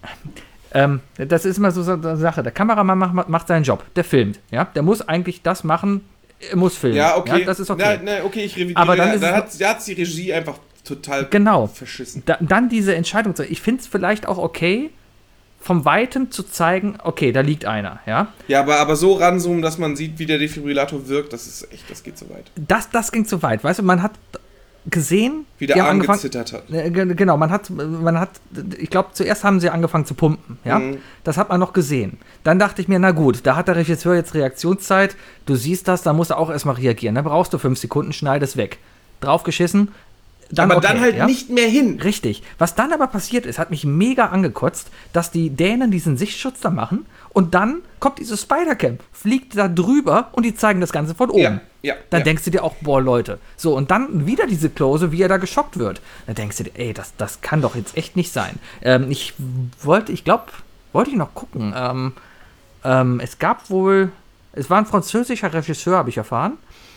ähm, das ist immer so so eine Sache, der Kameramann macht, macht seinen Job, der filmt, ja. Der muss eigentlich das machen, er muss filmen. Ja, okay. Ja, das ist okay. Na, na, okay, ich revidiere. Aber dann da ist da es- hat da hat's die Regie einfach total Genau. verschissen. Da, dann diese Entscheidung zu. Ich finde es vielleicht auch okay, vom Weitem zu zeigen, okay, da liegt einer, ja. Ja, aber, aber so ranzoomen, dass man sieht, wie der Defibrillator wirkt, das ist echt, das geht so weit. Das, das ging zu weit, weißt du, man hat gesehen, Wie der die haben Arm angefangen- gezittert hat. Äh, ge- Genau, man hat, man hat, ich glaube, zuerst haben sie angefangen zu pumpen, ja. Mhm. Das hat man noch gesehen. Dann dachte ich mir, na gut, da hat der Regisseur jetzt Reaktionszeit, du siehst das, da musst du auch erstmal reagieren. Da brauchst du fünf Sekunden, schneidest weg. Draufgeschissen. Dann aber okay, dann halt ja? nicht mehr hin. Richtig. Was dann aber passiert ist, hat mich mega angekotzt, dass die Dänen diesen Sichtschutz da machen und dann kommt diese Spider-Cam, fliegt da drüber und die zeigen das Ganze von oben. Ja, ja, Dann ja. denkst du dir auch, boah, Leute. So, und dann wieder diese Close, wie er da geschockt wird. Da denkst du dir, ey, das, das kann doch jetzt echt nicht sein. Ähm, ich wollte, ich glaube, wollte ich noch gucken. Ähm, ähm, es gab wohl, es war ein französischer Regisseur, habe ich erfahren.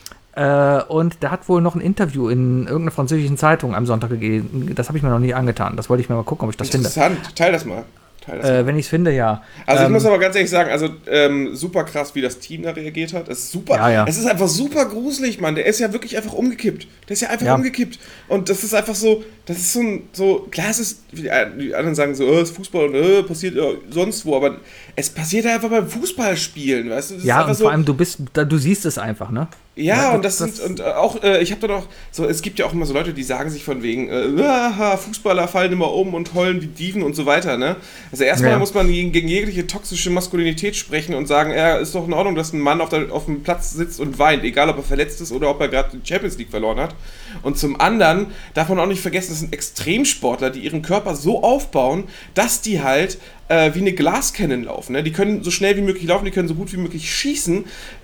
Äh, und der hat wohl noch ein Interview in irgendeiner französischen Zeitung am Sonntag gegeben. Das habe ich mir noch nie angetan. Das wollte ich mir mal gucken, ob ich das finde. Interessant, teil das mal. Teil das mal. Äh, wenn ich es finde, ja. Also ich Ähm, muss aber ganz ehrlich sagen, also ähm, super krass, wie das Team da reagiert hat. Es ist super, Ja, ja. es ist einfach super gruselig, Mann. Der ist ja wirklich einfach umgekippt. Der ist ja einfach Ja. umgekippt. Und das ist einfach so, das ist so ein, so, klar, es ist, wie die die anderen sagen so, oh, es ist Fußball und äh, passiert ja sonst wo, aber es passiert ja einfach beim Fußballspielen, weißt du? Das ist ja, einfach und so, vor allem, du bist, da, du siehst es einfach, ne? Ja, und das, das sind, und auch, äh, ich habe dann auch, so, es gibt ja auch immer so Leute, die sagen sich von wegen, äh, ah, Fußballer fallen immer um und heulen wie Dieven und so weiter, ne? Also erstmal ja. muss man gegen, gegen jegliche toxische Maskulinität sprechen und sagen, ja, ist doch in Ordnung, dass ein Mann auf, der, auf dem Platz sitzt und weint, egal ob er verletzt ist oder ob er gerade die Champions League verloren hat. Und zum anderen darf man auch nicht vergessen, das sind Extremsportler, die ihren Körper so aufbauen, dass die halt äh, wie eine Glascannon laufen, ne? Die können so schnell wie möglich laufen, die können so gut wie möglich schießen.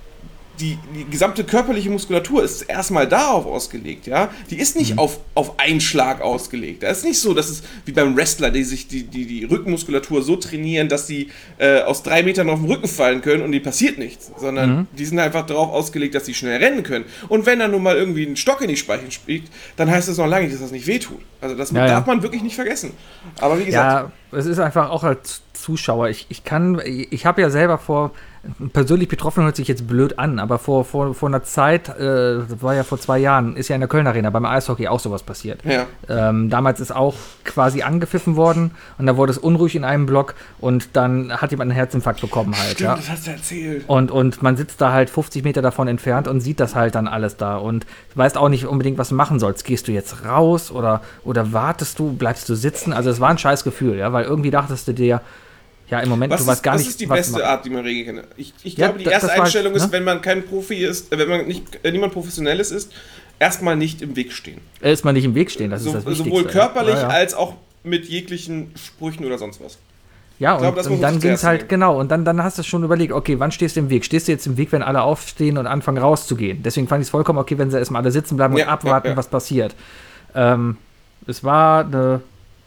Die, die gesamte körperliche Muskulatur ist erstmal darauf ausgelegt, ja. Die ist nicht mhm. auf, auf Einschlag ausgelegt. Das ist nicht so, dass es wie beim Wrestler, die sich die, die, die Rückenmuskulatur so trainieren, dass sie äh, aus drei Metern auf den Rücken fallen können und die passiert nichts. Sondern mhm. die sind einfach darauf ausgelegt, dass sie schnell rennen können. Und wenn dann nun mal irgendwie ein Stock in die Speichen spielt, dann heißt das noch lange nicht, dass das nicht wehtut. Also das ja, darf ja. man wirklich nicht vergessen. Aber wie gesagt. Ja, es ist einfach auch als Zuschauer. Ich, ich kann, ich habe ja selber vor, persönlich betroffen hört sich jetzt blöd an, aber vor, vor, vor einer Zeit, äh, das war ja vor zwei Jahren, ist ja in der Köln Arena beim Eishockey auch sowas passiert. Ja. Ähm, damals ist auch quasi angepfiffen worden und da wurde es unruhig in einem Block und dann hat jemand einen Herzinfarkt bekommen halt. Stimmt, ja. das hast du erzählt. Und, und man sitzt da halt fünfzig Meter davon entfernt und sieht das halt dann alles da und weißt auch nicht unbedingt, was du machen sollst. Gehst du jetzt raus oder, oder wartest du, bleibst du sitzen? Also es war ein scheiß Gefühl, ja, weil irgendwie dachtest du dir, ja, im Moment, was du weißt ist, gar was nicht, ist die was beste Art, die man regeln kann? Ich, ich ja, glaube, die erste war, Einstellung ne? ist, wenn man kein Profi ist, äh, wenn man nicht, äh, niemand Professionelles ist, erstmal nicht im Weg stehen. Erstmal nicht im Weg stehen, das so, ist das Wichtigste. Sowohl körperlich ja, ja. als auch mit jeglichen Sprüchen oder sonst was. Ja, ich glaub, und, und dann ging es halt, nehmen. genau, und dann, dann hast du schon überlegt, okay, wann stehst du im Weg? Stehst du jetzt im Weg, wenn alle aufstehen und anfangen rauszugehen? Deswegen fand ich es vollkommen okay, wenn sie erstmal alle sitzen bleiben und ja, abwarten, ja, ja. was passiert. Ähm, es war eine,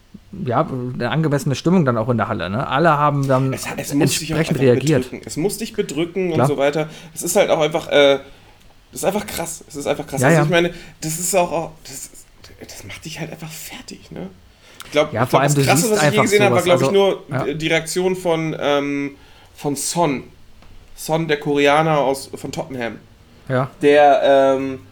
ja, eine angemessene Stimmung dann auch in der Halle. Ne? Alle haben dann es, es muss entsprechend reagiert. Bedrücken. Es muss dich bedrücken Klar. und so weiter. Es ist halt auch einfach, äh, das ist einfach krass. Es ist einfach krass. Ja, also ja. ich meine, das ist auch, auch das, das macht dich halt einfach fertig, ne? Ich glaube, ja, ich glaub, das Krasse, was ich je gesehen habe, war, glaube ich, nur ja. die Reaktion von, ähm, von Son. Son, der Koreaner aus, von Tottenham. Ja. Der, ähm,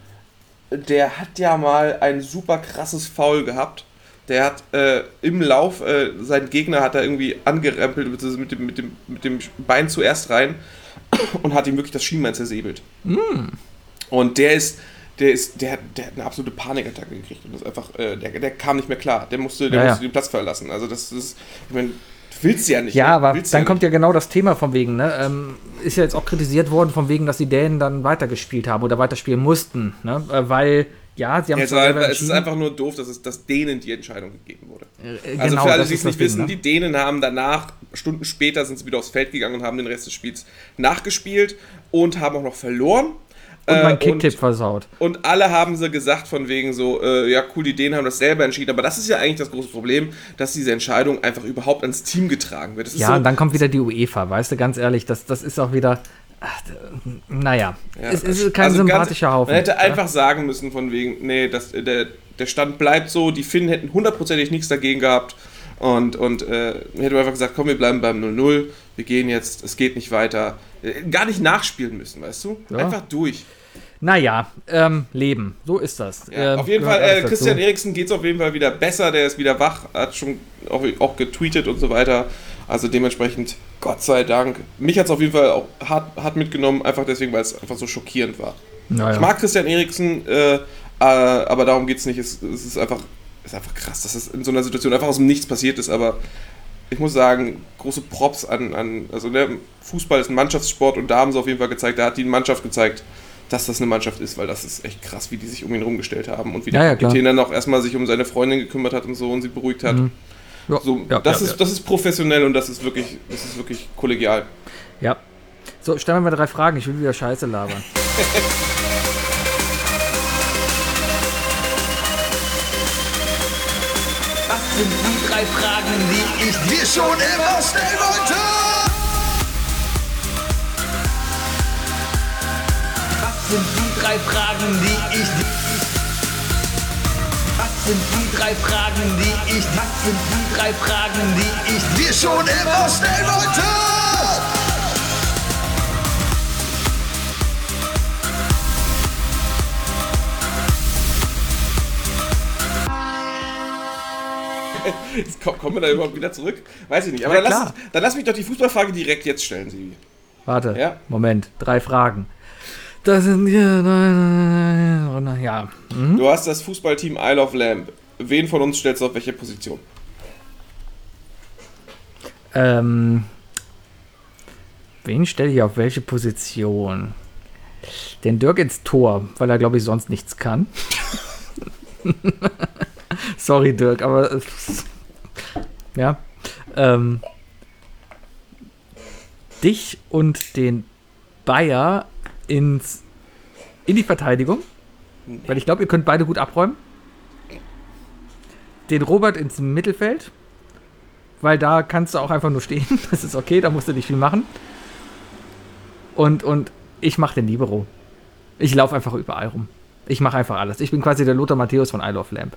der hat ja mal ein super krasses Foul gehabt. Der hat äh, im Lauf, äh, seinen Gegner hat er irgendwie angerempelt mit dem, mit, dem, mit dem Bein zuerst rein und hat ihm wirklich das Schienbein zersäbelt. Mm. Und der ist, der ist, der, der hat eine absolute Panikattacke gekriegt und das einfach, äh, der, der kam nicht mehr klar. Der musste, der ja, musste ja. den Platz verlassen. Also das ist, ich meine, du willst ja nicht. Ja, ne? aber willst dann ja kommt nicht. ja genau das Thema von wegen, ne? Ähm, ist ja jetzt auch kritisiert worden von wegen, dass die Dänen dann weitergespielt haben oder weiterspielen mussten, ne? Äh, weil Ja, sie haben ja, es selber es ist einfach nur doof, dass es dass denen die Entscheidung gegeben wurde. Äh, also genau, für alle, das die es ist nicht das Ding, wissen, ne? die Dänen haben danach, Stunden später sind sie wieder aufs Feld gegangen und haben den Rest des Spiels nachgespielt und haben auch noch verloren. Und mein Äh, Kicktipp und, versaut. Und alle haben sie gesagt von wegen so, äh, ja cool, die Dänen haben das selber entschieden, aber das ist ja eigentlich das große Problem, dass diese Entscheidung einfach überhaupt ans Team getragen wird. Das ist Ja, so, und dann kommt wieder die UEFA, weißt du, ganz ehrlich, das, das ist auch wieder, ach, naja, ja, es ist kein also sympathischer ganz, Haufen. Man hätte ja? einfach sagen müssen von wegen, nee, das, der, der Stand bleibt so, die Finnen hätten hundertprozentig nichts dagegen gehabt und, und äh, hätte einfach gesagt, komm, wir bleiben beim null null, wir gehen jetzt, es geht nicht weiter. Gar nicht nachspielen müssen, weißt du? Ja. Einfach durch. Naja, ähm, Leben, so ist das. Ja, ähm, auf jeden gehört Fall, äh, alles Christian dazu. Eriksen geht es auf jeden Fall wieder besser, der ist wieder wach, hat schon auch, auch getweetet und so weiter. Also dementsprechend, Gott sei Dank. Mich hat es auf jeden Fall auch hart, hart mitgenommen, einfach deswegen, weil es einfach so schockierend war. Naja. Ich mag Christian Eriksen, äh, äh, aber darum geht es nicht. Es, es ist einfach, es ist einfach krass, dass es in so einer Situation einfach aus dem Nichts passiert ist, aber ich muss sagen, große Props an, an also der Fußball ist ein Mannschaftssport und da haben sie auf jeden Fall gezeigt, da hat die Mannschaft gezeigt, dass das eine Mannschaft ist, weil das ist echt krass, wie die sich um ihn rumgestellt haben und wie Ja, der ja, Kapitän dann auch erstmal sich um seine Freundin gekümmert hat und so und sie beruhigt hat. Mhm. Ja, So, ja, das, ja, ist, ja. das ist professionell und das ist wirklich, das ist wirklich kollegial. Ja. So, stellen wir mal drei Fragen, ich will wieder Scheiße labern. Was sind die drei Fragen, die ich dir schon immer stellen wollte? Was sind die drei Fragen, die ich dir... Was sind die drei Fragen, die ich... Was sind die drei Fragen, die ich dir schon immer stellen wollte? Jetzt komm, kommen wir da überhaupt wieder zurück? Weiß ich nicht. Aber Ja, dann, klar. lass, dann lass mich doch die Fußballfrage direkt jetzt stellen, Sibi. Warte, Ja. Moment, drei Fragen. Das sind hier. Ja. Hm? Du hast das Fußballteam Isle of Lamp. Wen von uns stellst du auf welche Position? Ähm. Wen stelle ich auf welche Position? Den Dirk ins Tor, weil er, glaube ich, sonst nichts kann. Sorry, Dirk, aber. Äh, ja. Ähm. Dich und den Bayer ins, in die Verteidigung, weil ich glaube, ihr könnt beide gut abräumen. Den Robert ins Mittelfeld, weil da kannst du auch einfach nur stehen. Das ist okay, da musst du nicht viel machen. Und, und ich mache den Libero. Ich laufe einfach überall rum. Ich mache einfach alles. Ich bin quasi der Lothar Matthäus von Isle of Lamp.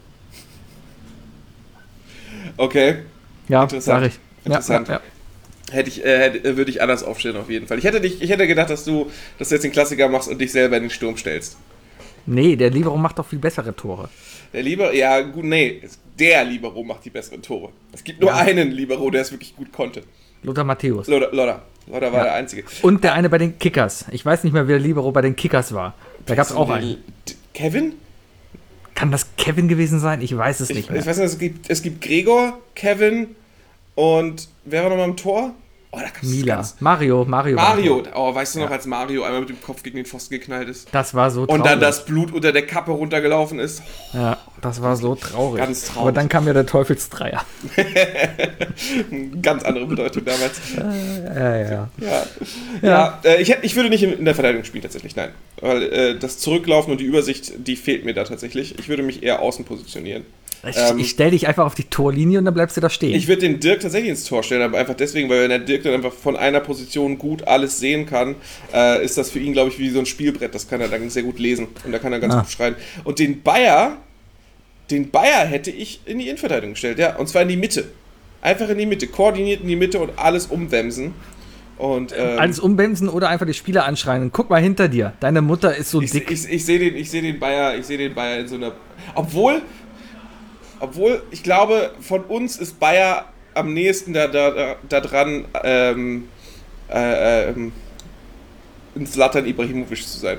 Okay. Ja, Interessant. sag ich. Interessant. Ja, ja, ja. Hätte ich, äh, hätte, würde ich anders aufstellen auf jeden Fall. Ich hätte, dich, ich hätte gedacht, dass du, dass du jetzt den Klassiker machst und dich selber in den Sturm stellst. Nee, der Libero macht doch viel bessere Tore. Der Libero, ja gut, nee, der Libero macht die besseren Tore. Es gibt nur Ja. einen Libero, der es wirklich gut konnte. Lothar Matthäus. Lothar, Lothar, Lothar war Ja. der Einzige. Und der eine bei den Kickers. Ich weiß nicht mehr, wie der Libero bei den Kickers war. Da gab es auch einen. Kevin? Kann das Kevin gewesen sein? Ich weiß es Ich, nicht ich mehr. weiß nicht, es gibt, es gibt Gregor, Kevin und wer war nochmal im Tor? Oh, da kannst du Mila. ganz- Mario. Mario. war Mario, das. oh, weißt du noch, Ja. als Mario einmal mit dem Kopf gegen den Pfosten geknallt ist? Das war so traurig. Und dann das Blut unter der Kappe runtergelaufen ist. Ja, das war so traurig. Ganz traurig. Aber dann kam ja der Teufelsdreier. Ganz andere Bedeutung damals. Ja, ja. Ja, ja. äh, ich, hätt- ich würde nicht in, in der Verteidigung spielen tatsächlich, nein. Weil äh, das Zurücklaufen und die Übersicht, die fehlt mir da tatsächlich. Ich würde mich eher außen positionieren. Ich, Ähm, ich stell dich einfach auf die Torlinie und dann bleibst du da stehen. Ich würde den Dirk tatsächlich ins Tor stellen, aber einfach deswegen, weil wenn der Dirk dann einfach von einer Position gut alles sehen kann, äh, ist das für ihn, glaube ich, wie so ein Spielbrett. Das kann er dann sehr gut lesen und da kann er ganz Ah. gut schreien. Und den Bayer, den Bayer hätte ich in die Innenverteidigung gestellt, ja, und zwar in die Mitte. Einfach in die Mitte, koordiniert in die Mitte und alles umwemsen. Und, ähm, Alles umbemsen oder einfach die Spieler anschreien. Und guck mal hinter dir. Deine Mutter ist so ich, dick. ich, ich sehe den, ich sehe den Bayer, ich sehe den Bayer in so einer. Obwohl, obwohl, ich glaube, von uns ist Bayer am nächsten da, da, da, da dran, ähm, äh, ähm, in Zlatan Ibrahimovic zu sein.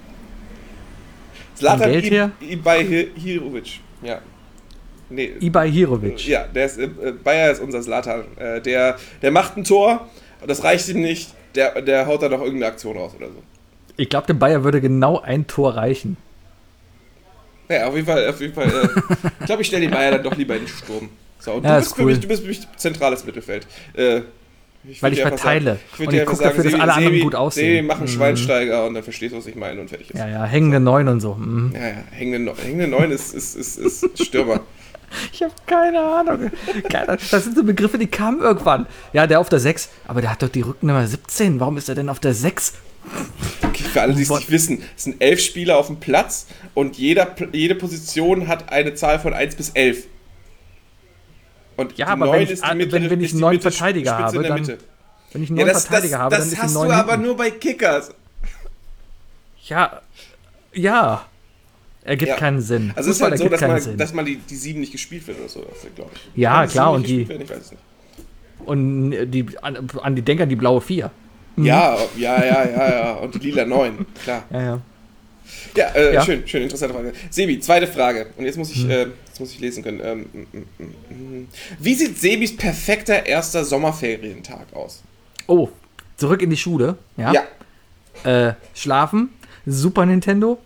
Zlatan Geld her? Ibrahimovic, ja. Nee. Ibahirovic. Ja, der ist, äh, Bayer ist unser Zlatan. Äh, der, der macht ein Tor, das reicht ihm nicht, der, der haut da noch irgendeine Aktion raus oder so. Ich glaube, dem Bayer würde genau ein Tor reichen. Ja, auf jeden Fall, auf jeden Fall. Äh, ich glaube, ich stelle den Bayer dann doch lieber in den Sturm. So, und Ja, du, ist bist für cool. mich, du bist für mich zentrales Mittelfeld. Äh, ich Weil würd ich dir einfach verteile. Sagen, ich Und würde dir ich einfach guck dafür, dass Sebi- alle anderen Sebi- gut aussehen. Sebi, mach einen Mhm. Schweinsteiger und dann verstehst du, was ich meine und fertig ist. Ja, ja, hängende Neun und so. Mhm. Ja, ja, hängende Neun, hängende Neun ist, ist, ist, ist Stürmer. Ich habe keine Ahnung. Keine, das sind so Begriffe, die kamen irgendwann. Ja, der auf der sechs. Aber der hat doch die Rückennummer siebzehn. Warum ist er denn auf der sechs? Okay, für alle, die es nicht wissen, es sind elf Spieler auf dem Platz und jeder, jede Position hat eine Zahl von eins bis elf. Und Ja, die aber neun wenn ich- ist die wenn- mittlere- wenn ich ist die neun Mitte- Verteidiger Spitze habe, in der dann- Mitte. Wenn ich einen Ja, neuen das, Verteidiger das, habe, das dann ist hast die du neun aber hinten. nur bei Kickers. Ja, ja. Ergibt Ja. keinen Sinn. Also es ist Fußball halt so, ergibt dass keinen man, Sinn. dass man die, die sieben nicht gespielt wird oder so, glaube ich. Ja, Kann die klar, sieben und nicht die- gespielt werden? Ich weiß es nicht. Und die, an, an die Denker die blaue vier. Ja, ja, ja, ja, ja. Und die lila neun, klar. Ja, ja. Ja, äh, Ja. schön, schön, interessante Frage. Sebi, zweite Frage. Und jetzt muss ich, äh, jetzt muss ich lesen können. Ähm, mm, mm, mm, mm. Wie sieht Sebis perfekter erster Sommerferientag aus? Oh, zurück in die Schule. Ja. Ja. Äh, schlafen. Super Nintendo.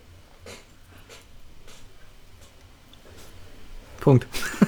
Punkt.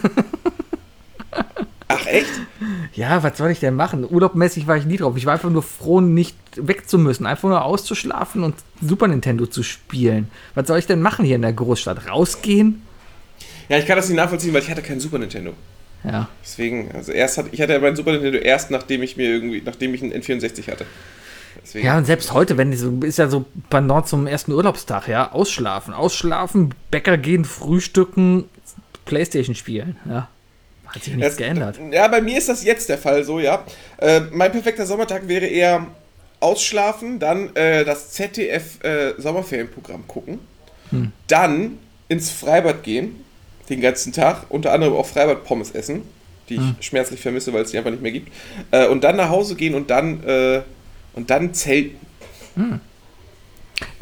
Ach, echt? Ja, was soll ich denn machen? Urlaubmäßig war ich nie drauf. Ich war einfach nur froh, nicht weg zu müssen. Einfach nur auszuschlafen und Super Nintendo zu spielen. Was soll ich denn machen hier in der Großstadt? Rausgehen? Ja, ich kann das nicht nachvollziehen, weil ich hatte kein Super Nintendo. Ja. Deswegen, also erst hat, ich hatte mein Super Nintendo erst, nachdem ich mir irgendwie, nachdem ich einen N vierundsechzig hatte. Deswegen. Ja, und selbst heute, wenn die so, ist ja so pendant zum ersten Urlaubstag, ja, ausschlafen, ausschlafen, Bäcker gehen, frühstücken, Playstation spielen, ja. Hat sich nichts Das- geändert. Ja, bei mir ist das jetzt der Fall so, ja. Äh, mein perfekter Sommertag wäre eher ausschlafen, dann äh, das Z D F äh, Sommerferienprogramm gucken, Hm. dann ins Freibad gehen, den ganzen Tag, unter anderem auch Freibad-Pommes essen, die ich Hm. schmerzlich vermisse, weil es die einfach nicht mehr gibt, äh, und dann nach Hause gehen und dann, äh, und dann zelten.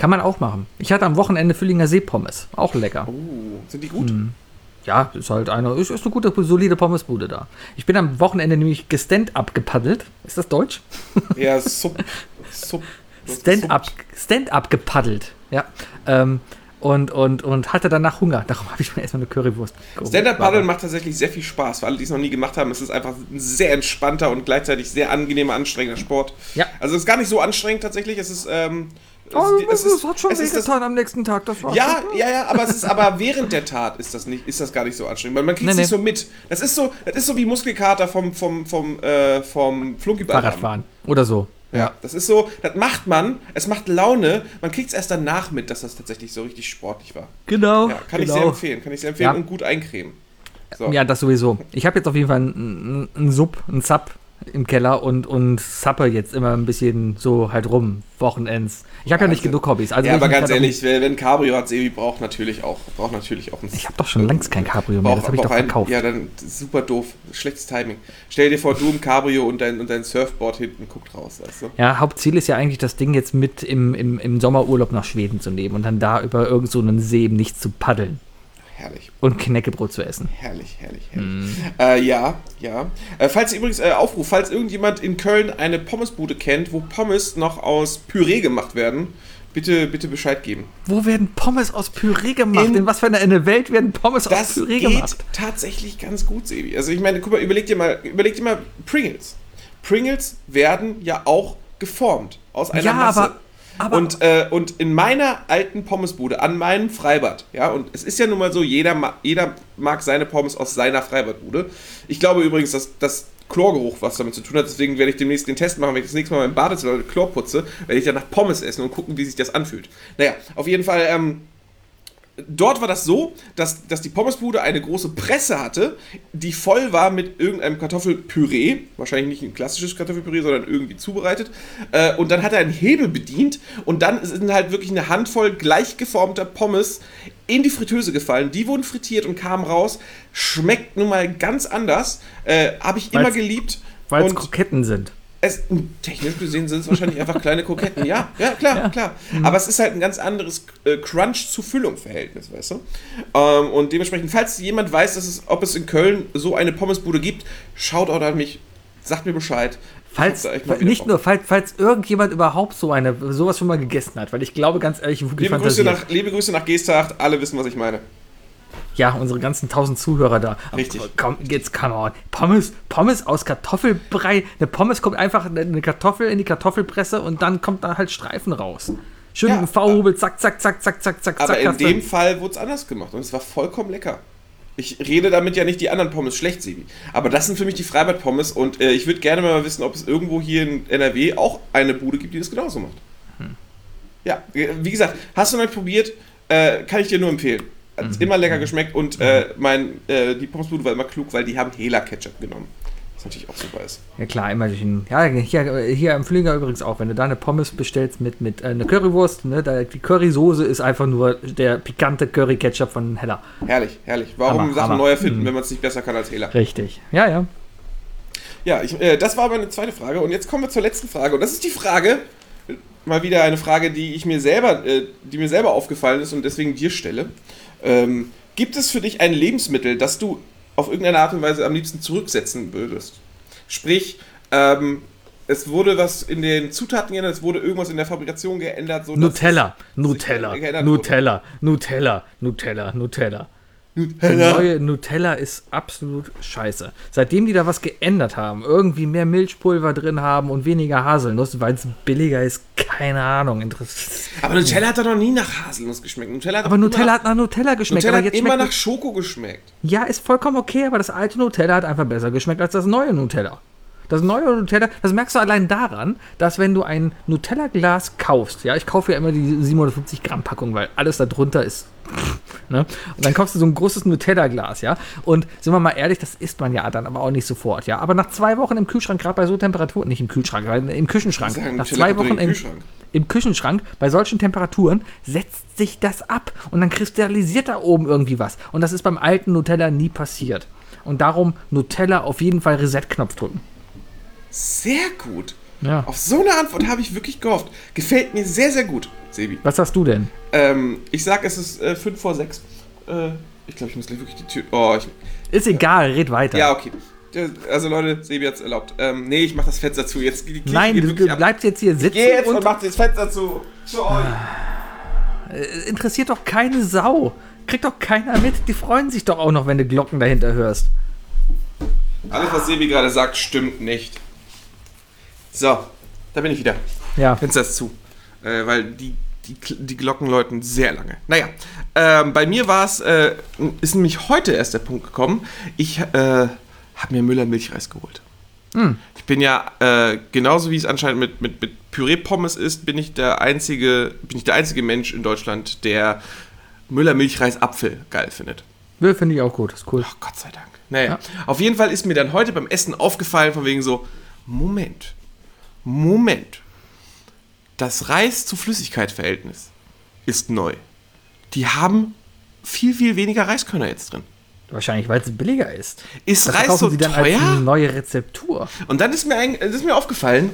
Kann man auch machen. Ich hatte am Wochenende Füllinger Seepommes. Auch lecker. Oh, sind die gut? Mhm. Ja, ist halt eine, ist, ist eine gute, solide Pommesbude da. Ich bin am Wochenende nämlich gestand-up gepaddelt. Ist das Deutsch? Ja, Sub. Sub. Stand-up, Stand-up gepaddelt. Ja. Ähm, und, und, und hatte danach Hunger. Darum habe ich mir erstmal eine Currywurst geholt. Stand-up-Paddeln macht tatsächlich sehr viel Spaß. Für alle, die es noch nie gemacht haben, ist es einfach ein sehr entspannter und gleichzeitig sehr angenehmer, anstrengender Sport. Ja. Also es ist gar nicht so anstrengend tatsächlich. Es ist, ähm, Oh, es, es, ist, es hat schon wehgetan am nächsten Tag. Das war ja, ja, ja, aber es ist aber während der Tat ist das nicht, ist das gar nicht so anstrengend, weil man kriegt es Nee, nicht nee. so mit. Das ist so, das ist so wie Muskelkater vom vom vom äh, vom Flunkyball. Fahrradfahren oder so. Ja, das ist so, das macht man, es macht Laune, man kriegt es erst danach mit, dass das tatsächlich so richtig sportlich war. Genau. Ja, kann genau. ich sehr empfehlen, kann ich sehr empfehlen Ja. und gut eincremen. So. Ja, das sowieso. Ich habe jetzt auf jeden Fall einen, einen Sub, einen Sub im Keller und, und zappe jetzt immer ein bisschen so halt rum, Wochenends. Ich habe ja nicht Wahnsinn. genug Hobbys. Also ja, wenn aber ich mich ganz halt ehrlich, wer wenn ein Cabrio hat, Sebi braucht natürlich auch, braucht natürlich auch ein. Auch, ich habe doch schon längst kein Cabrio mehr, das habe ich doch ein, verkauft. Ja, dann super doof, schlechtes Timing. Stell dir vor, du im Cabrio und dein, und dein Surfboard hinten guckt raus, weißt du? Ja, Hauptziel ist ja eigentlich, das Ding jetzt mit im, im, im Sommerurlaub nach Schweden zu nehmen und dann da über irgend so einen See nicht zu paddeln Herrlich. und Knäckebrot zu essen. Herrlich, herrlich, herrlich. Mm. Äh, ja, ja. Äh, falls ihr übrigens, äh, Aufruf, falls irgendjemand in Köln eine Pommesbude kennt, wo Pommes noch aus Püree gemacht werden, bitte, bitte Bescheid geben. Wo werden Pommes aus Püree gemacht? In- In, was für einer eine Welt werden Pommes aus Das Püree geht gemacht? tatsächlich ganz gut, Sebi. Also ich meine, guck mal, überleg dir mal, überleg dir mal Pringles. Pringles werden ja auch geformt aus einer Ja, Masse. aber- aber- und, äh, und in meiner alten Pommesbude, an meinem Freibad, ja, und es ist ja nun mal so, jeder, ma- jeder mag seine Pommes aus seiner Freibadbude. Ich glaube übrigens, dass das Chlorgeruch was damit zu tun hat, deswegen werde ich demnächst den Test machen, wenn ich das nächste Mal mein Badezimmer mit Chlor putze, werde ich dann nach Pommes essen und gucken, wie sich das anfühlt. Naja, auf jeden Fall, ähm, dort war das so, dass, dass die Pommesbude eine große Presse hatte, die voll war mit irgendeinem Kartoffelpüree. Wahrscheinlich nicht ein klassisches Kartoffelpüree, sondern irgendwie zubereitet. Äh, und dann hat er einen Hebel bedient und dann sind halt wirklich eine Handvoll gleich geformter Pommes in die Fritteuse gefallen. Die wurden frittiert und kamen raus. Schmeckt nun mal ganz anders. Äh, Habe ich immer Weil's- geliebt. Weil es Und Kroketten sind. es, technisch gesehen sind es wahrscheinlich einfach kleine Kroketten. Ja, ja, klar, Ja. klar. Aber es ist halt ein ganz anderes äh, Crunch-zu-Füllung-Verhältnis, weißt du? Ähm, und dementsprechend, falls jemand weiß, dass es, ob es in Köln so eine Pommesbude gibt, schaut auch an mich, sagt mir Bescheid. Ich Falls, hab da echt mal wieder nicht Bock. nur, falls, falls irgendjemand überhaupt so eine, sowas schon mal gegessen hat, weil ich glaube ganz ehrlich, wirklich Liebe Grüße, fantasiert. nach, liebe Grüße nach Geesthacht, alle wissen, was ich meine. Ja, unsere ganzen tausend Zuhörer da. Richtig. Aber komm, jetzt come on. Pommes, Pommes aus Kartoffelbrei. Eine Pommes kommt einfach eine Kartoffel in die Kartoffelpresse und dann kommt da halt Streifen raus. Schön Ja, mit dem V-Hobel, zack, zack, zack, zack, zack, zack, Aber zack. in hast du- dem Fall wurde es anders gemacht und es war vollkommen lecker. Ich rede damit ja nicht die anderen Pommes schlecht, Sebi. Aber das sind für mich die Freibad-Pommes und äh, ich würde gerne mal wissen, ob es irgendwo hier in N R W auch eine Bude gibt, die das genauso macht. Hm. Ja, äh, wie gesagt, hast du noch nicht probiert, äh, kann ich dir nur empfehlen. Hat immer lecker geschmeckt und äh, mein, äh, die Pommesbude war immer klug, weil die haben Hela-Ketchup genommen. Was natürlich auch super ist. Ja klar, immerhin. Ja, hier, hier im Flieger übrigens auch. Wenn du da eine Pommes bestellst mit, mit äh, einer Currywurst, ne, da, die Currysoße ist einfach nur der pikante Curry-Ketchup von Hella. Herrlich, herrlich. Warum Hammer, Sachen Hammer. neu erfinden, Mhm. wenn man es nicht besser kann als Hela? Richtig. Ja, ja. Ja, ich, äh, das war meine zweite Frage. Und jetzt kommen wir zur letzten Frage. Und das ist die Frage, äh, mal wieder eine Frage, die ich mir selber, äh, die mir selber aufgefallen ist und deswegen dir stelle. Ähm, gibt es für dich ein Lebensmittel, das du auf irgendeine Art und Weise am liebsten zurücksetzen würdest? Sprich, ähm, es wurde was in den Zutaten geändert, es wurde irgendwas in der Fabrikation geändert. So dass Nutella, es Nutella, sich geändert wurde. Nutella, Nutella, Nutella, Nutella. Der Nutella. neue Nutella ist absolut scheiße. Seitdem die da was geändert haben, irgendwie mehr Milchpulver drin haben und weniger Haselnuss, weil es billiger ist, keine Ahnung. Interess- Aber Nutella hat doch noch nie nach Haselnuss geschmeckt. Nutella hat Aber doch Nutella immer, hat nach Nutella geschmeckt. Nutella aber hat jetzt immer schmeckt nach Schoko geschmeckt. Ja, ist vollkommen okay, aber das alte Nutella hat einfach besser geschmeckt als das neue Nutella. Das neue Nutella, das merkst du allein daran, dass wenn du ein Nutella-Glas kaufst, ja, ich kaufe ja immer die siebenhundertfünfzig Gramm Packung, weil alles da drunter ist, ne? Und dann kaufst du so ein großes Nutella-Glas, ja, und sind wir mal ehrlich, das isst man ja dann aber auch nicht sofort, ja, aber nach zwei Wochen im Kühlschrank, gerade bei so Temperaturen, nicht im Kühlschrank, weil im Küchenschrank, Sagen, nach Nutella zwei kommt in Wochen den im, Kühlschrank. im Küchenschrank, bei solchen Temperaturen, setzt sich das ab und dann kristallisiert da oben irgendwie was. Und das ist beim alten Nutella nie passiert. Und darum Nutella auf jeden Fall Reset-Knopf drücken. Sehr gut. Ja. Auf so eine Antwort habe ich wirklich gehofft. Gefällt mir sehr, sehr gut, Sebi. Was sagst du denn? Ähm, ich sag, es ist äh, fünf vor sechs. Äh, ich glaube, ich muss gleich wirklich die Tür... Oh, ich... Ist egal, red weiter. Ja, okay. Also Leute, Sebi hat's erlaubt. Ähm, nee, ich mach das Fenster zu. Jetzt die Kirche Nein, geht du, wirklich du ab. bleibst jetzt hier sitzen Geh jetzt und, und mach das Fenster zu. Für euch. äh, interessiert doch keine Sau. Kriegt doch keiner mit. Die freuen sich doch auch noch, wenn du Glocken dahinter hörst. Alles, was Sebi gerade sagt, stimmt nicht. So, da bin ich wieder. Ja. Fenster ist zu. Äh, weil die, die, die Glocken läuten sehr lange. Naja, ähm, bei mir war es, äh, ist nämlich heute erst der Punkt gekommen. Ich äh, habe mir Müller Milchreis geholt. Hm. Ich bin ja, äh, genauso wie es anscheinend mit, mit, mit Püree-Pommes ist, bin ich der einzige, bin ich der einzige Mensch in Deutschland, der Müller Milchreis Apfel geil findet. Ja, finde ich auch gut, ist cool. Ach, Gott sei Dank. Naja, Ja. auf jeden Fall ist mir dann heute beim Essen aufgefallen, von wegen so, Moment, Moment, das Reis-zu-Flüssigkeit-Verhältnis ist neu. Die haben viel, viel weniger Reiskörner jetzt drin. Wahrscheinlich, weil es billiger ist. Ist Das Reis verkaufen so sie dann als teuer? eine neue Rezeptur. Und dann ist mir, ein, das ist mir aufgefallen,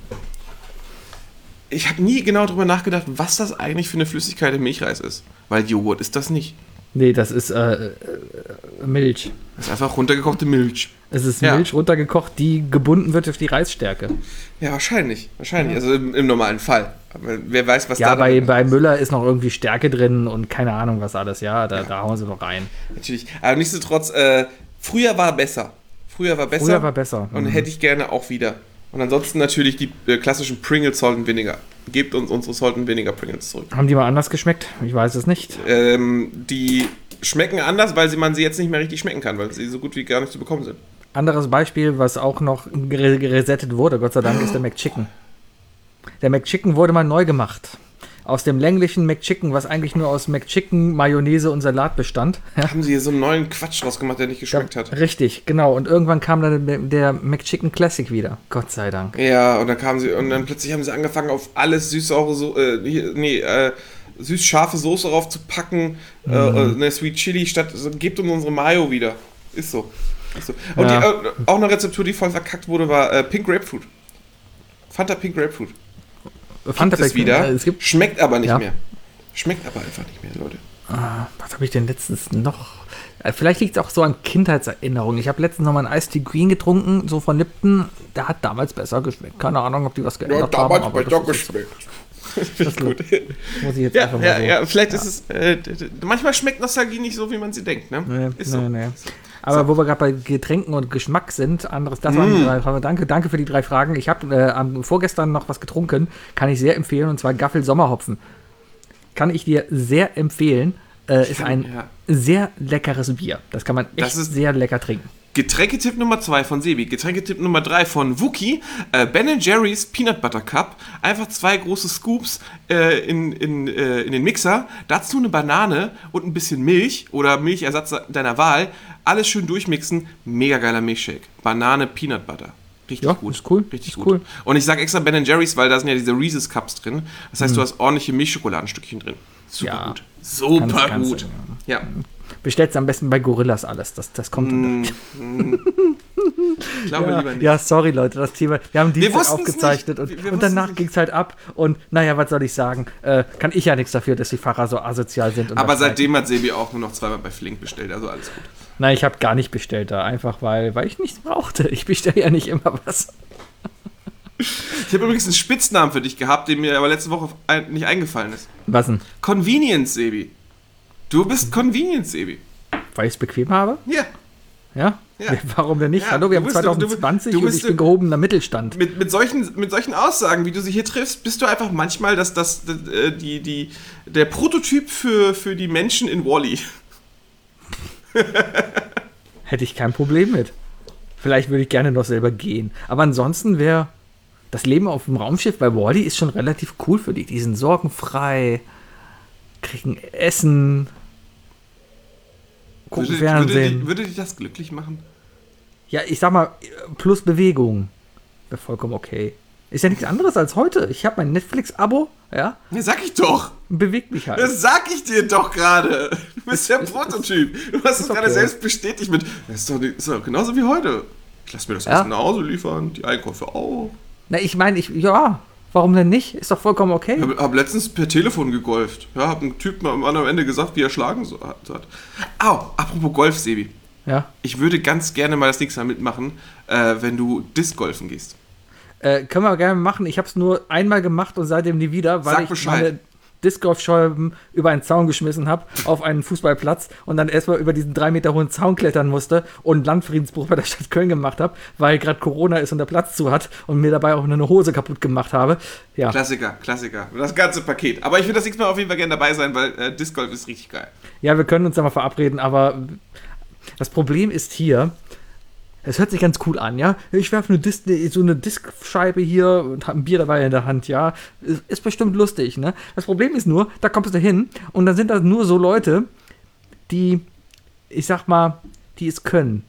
ich habe nie genau darüber nachgedacht, was das eigentlich für eine Flüssigkeit im Milchreis ist. Weil Joghurt ist das nicht. Nee, das ist äh, äh, Milch. Das ist einfach runtergekochte Milch. Es ist Ja. Milch runtergekocht, die gebunden wird auf die Reisstärke. Ja, wahrscheinlich. Wahrscheinlich. Also im, im normalen Fall. Aber wer weiß, was Ja, da bei, drin bei Müller ist noch irgendwie Stärke drin und keine Ahnung was alles. Ja, da, da hauen sie noch rein. Natürlich. Aber nichtsdestotrotz, äh, früher war besser. Früher war besser. Früher war besser. Und Mhm. hätte ich gerne auch wieder. Und ansonsten natürlich die äh, klassischen Pringles sollten weniger. Gebt uns unsere sollten weniger Pringles zurück. Haben die mal anders geschmeckt? Ich weiß es nicht. Ähm, die schmecken anders, weil sie, man sie jetzt nicht mehr richtig schmecken kann, weil sie so gut wie gar nicht zu bekommen sind. Anderes Beispiel, was auch noch gere- geresettet wurde, Gott sei Dank, ist der McChicken. Der McChicken wurde mal neu gemacht. Aus dem länglichen McChicken, was eigentlich nur aus McChicken, Mayonnaise und Salat bestand. Ja, Haben sie hier so einen neuen Quatsch draus gemacht, der nicht geschmeckt hat. richtig, genau. Und irgendwann kam dann der, der McChicken Classic wieder. Gott sei Dank. Ja, und dann kamen sie, und dann plötzlich haben sie angefangen, auf alles süß-saure, so äh, hier, nee, äh, süß-scharfe Soße drauf zu packen, Mhm. äh, eine Sweet Chili statt, so, gebt uns unsere Mayo wieder. Ist so. Ist so. Und Ja. die, äh, auch eine Rezeptur, die voll verkackt wurde, war äh, Pink Grapefruit. Fanta Pink Grapefruit. Fanta Gibt es wieder, äh, es gibt, schmeckt aber nicht Ja. mehr. Schmeckt aber einfach nicht mehr, Leute. ah, was habe ich denn letztens noch? Äh, Vielleicht liegt es auch so an Kindheitserinnerungen. Ich habe letztens noch mal einen Ice Tea Green getrunken, so von Lipton. Der hat damals besser geschmeckt. Keine Ahnung, ob die was geändert haben. Aber das ist jetzt so. Finde ich gut. Muss ich jetzt Ja, einfach mal ja, so. ja, vielleicht ist es, äh, d- d- manchmal schmeckt Nostalgie nicht so, wie man sie denkt, ne? Nee, ist so. nee, nee. Aber wo wir gerade bei Getränken und Geschmack sind, anderes, das waren die drei Fragen. Danke, danke für die drei Fragen. Ich habe äh, am vorgestern noch was getrunken, kann ich sehr empfehlen, und zwar Gaffel Sommerhopfen. Kann ich dir sehr empfehlen. Äh, ist kann- ein ja. sehr leckeres Bier. Das kann man echt Das ist- sehr lecker trinken. Getränketipp Nummer zwei von Sebi, Getränketipp Nummer drei von Wookie, äh, Ben Jerry's Peanut Butter Cup. Einfach zwei große Scoops äh, in, in, äh, in den Mixer, dazu eine Banane und ein bisschen Milch oder Milchersatz deiner Wahl. Alles schön durchmixen, mega geiler Milchshake. Banane, Peanut Butter. Richtig Ja, gut. ist cool, Richtig ist gut. cool. Und ich sage extra Ben Jerry's, weil da sind ja diese Reese's Cups drin. Das heißt, du hast ordentliche Milchschokoladenstückchen drin. Super Ja. gut. Super Ganz, ganz, gut. Ja. Bestellst am besten bei Gorillas alles. Das, das kommt. Mm, mm. Ich glaube Ja, lieber nicht. ja, sorry Leute, das Thema. Wir haben Dienstag wussten's aufgezeichnet nicht. und, Wir- wir und danach wussten's ging es halt ab. Und naja, was soll ich sagen? Äh, kann ich ja nichts dafür, dass die Fahrer so asozial sind. Und Aber das halt- seitdem hat Sebi auch nur noch zweimal bei Flink bestellt, also alles gut. Nein, ich habe gar nicht bestellt da. Einfach weil, weil ich nichts brauchte. Ich bestelle ja nicht immer was. Ich habe übrigens einen Spitznamen für dich gehabt, den mir aber letzte Woche ein, nicht eingefallen ist. Was denn? Convenience, Sebi. Du bist Convenience, Sebi. Weil ich es bequem habe? Ja. Ja? Ja. Warum denn nicht? Ja, Hallo, wir du haben bist- du- du- zwanzig zwanzig du und bist- ich bin gehobener Mittelstand. Mit, mit, solchen, mit solchen Aussagen, wie du sie hier triffst, bist du einfach manchmal das, das, äh, die, die, der Prototyp für, für die Menschen in Wall-E. Hätte ich kein Problem mit. Vielleicht würde ich gerne noch selber gehen. Aber ansonsten wäre das Leben auf dem Raumschiff bei Wall-E ist schon relativ cool für die. Die sind sorgenfrei, kriegen Essen, gucken Würde, würde, Fernsehen. dich- würde dich das glücklich machen? Ja, ich sag mal, plus Bewegung wäre vollkommen okay. Ist ja nichts anderes als heute. Ich habe mein Netflix-Abo, ja, Ja, sag ich doch. bewegt mich halt. Das sag ich dir doch gerade. Du bist der Prototyp. Du hast es ist gerade okay. selbst bestätigt mit, das ist doch, nicht- ist doch genauso wie heute. Ich lass mir das Ja. Essen nach Hause liefern, die Einkäufe auch. Na, ich meine, ich, ja, warum denn nicht? Ist doch vollkommen okay. Ich habe hab letztens per Telefon gegolft. Ja, hab einen Typen am anderen Ende gesagt, wie er schlagen so hat. Au, apropos Golf, Sebi. Ja. Ich würde ganz gerne mal das nächste Mal mitmachen, äh, wenn du Disc-Golfen gehst. Äh, können wir gerne machen. Ich habe es nur einmal gemacht und seitdem nie wieder, weil Sag ich Bescheid. meine Disc-Golf-Scheiben über einen Zaun geschmissen habe auf einen Fußballplatz und dann erstmal über diesen drei Meter hohen Zaun klettern musste und Landfriedensbruch bei der Stadt Köln gemacht habe, weil gerade Corona ist und der Platz zu hat und mir dabei auch eine Hose kaputt gemacht habe. Ja. Klassiker, Klassiker. Das ganze Paket. Aber ich würde das nächste Mal auf jeden Fall gerne dabei sein, weil äh, Disc-Golf ist richtig geil. Ja, wir können uns da mal verabreden, aber das Problem ist hier, es hört sich ganz cool an, ja. Ich werfe eine Dis- so eine Diskscheibe hier und habe ein Bier dabei in der Hand, ja. Ist, ist bestimmt lustig, ne? Das Problem ist nur, da kommst du hin und dann sind da nur so Leute, die, ich sag mal, die es können.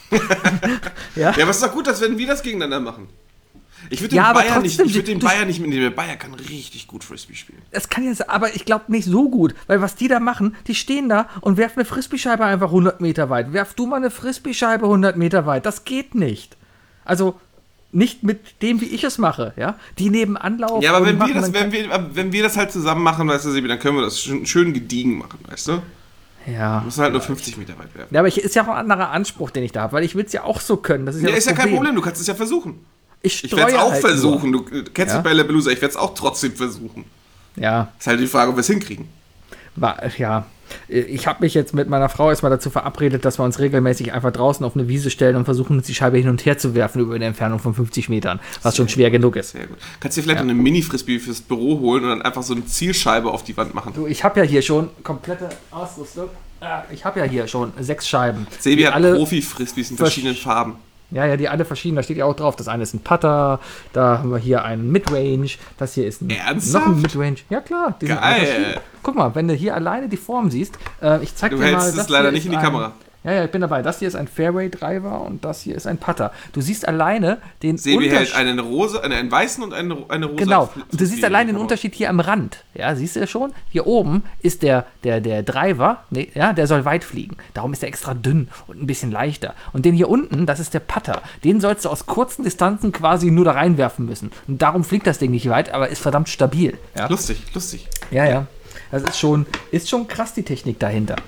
ja? Ja, aber es ist doch gut, dass wenn wir das gegeneinander machen. Ich würde den, Ja, aber Bayern, nicht, trotzdem, ich würd den du- Bayern nicht mitnehmen. Der Bayern kann richtig gut Frisbee spielen. Das kann ja sein, aber ich glaube nicht so gut, weil was die da machen, die stehen da und werfen eine Frisbee-Scheibe einfach hundert Meter weit. Werf du mal eine Frisbee-Scheibe hundert Meter weit, das geht nicht. Also nicht mit dem, wie ich es mache, ja. Die nebenan laufen. Ja, aber und wenn wir, machen das, dann- wenn, wir, wenn wir das halt zusammen machen, weißt du, Sebi, dann können wir das schön, schön gediegen machen, weißt du? Ja. Wir müssen halt nur fünfzig Meter weit werfen. Ja, aber ich, ist ja auch ein anderer Anspruch, den ich da habe, weil ich will es ja auch so können. Das ist ja, Ja, das ist ja kein Problem, du kannst es ja versuchen. Ich, Ich werde es auch halt versuchen. Du kennst Ja? mich bei Labelusa, ich werde es auch trotzdem versuchen. Nur. Ja, Ist halt die Frage, ob wir es hinkriegen. war, ja. Ich habe mich jetzt mit meiner Frau erstmal dazu verabredet, dass wir uns regelmäßig einfach draußen auf eine Wiese stellen und versuchen, uns die Scheibe hin und her zu werfen über eine Entfernung von fünfzig Metern, was schon schwer genug ist. Sehr gut. Kannst du dir vielleicht noch eine Mini-Frisbee fürs Büro holen und dann einfach so eine Zielscheibe auf die Wand machen? Du, ich habe ja hier schon komplette Ausrüstung. Ah, Ich habe ja hier schon sechs Scheiben. Sebi die hat alle, Profi-Frisbees in verschiedenen Farben. ja, ja, die alle verschieden, da steht ja auch drauf, das eine ist ein Putter, da haben wir hier einen Midrange, das hier ist ein, Ernsthaft? noch ein Midrange. Ja klar, die sind alle Geil. verschieden. Guck mal, wenn du hier alleine die Form siehst, äh, ich zeig Du dir mal, hältst es das leider hier nicht ist in die ein, Kamera. Ja, ja, ich bin dabei. Das hier ist ein Fairway-Driver und das hier ist ein Putter. Du siehst alleine den Sebi hält Unterschied. einen, Rose, einen, einen weißen und eine, eine rosa. Genau. Fl- Und du siehst Frisbee allein den in die Unterschied hier am Rand. Ja, siehst du ja schon? Hier oben ist der, der, der Driver, nee, ja, der soll weit fliegen. Darum ist er extra dünn und ein bisschen leichter. Und den hier unten, das ist der Putter. Den sollst du aus kurzen Distanzen quasi nur da reinwerfen müssen. Und darum fliegt das Ding nicht weit, aber ist verdammt stabil. Ja, Kamera. Lustig, lustig. ja. ja. Das ist schon, ist schon krass, die Technik dahinter.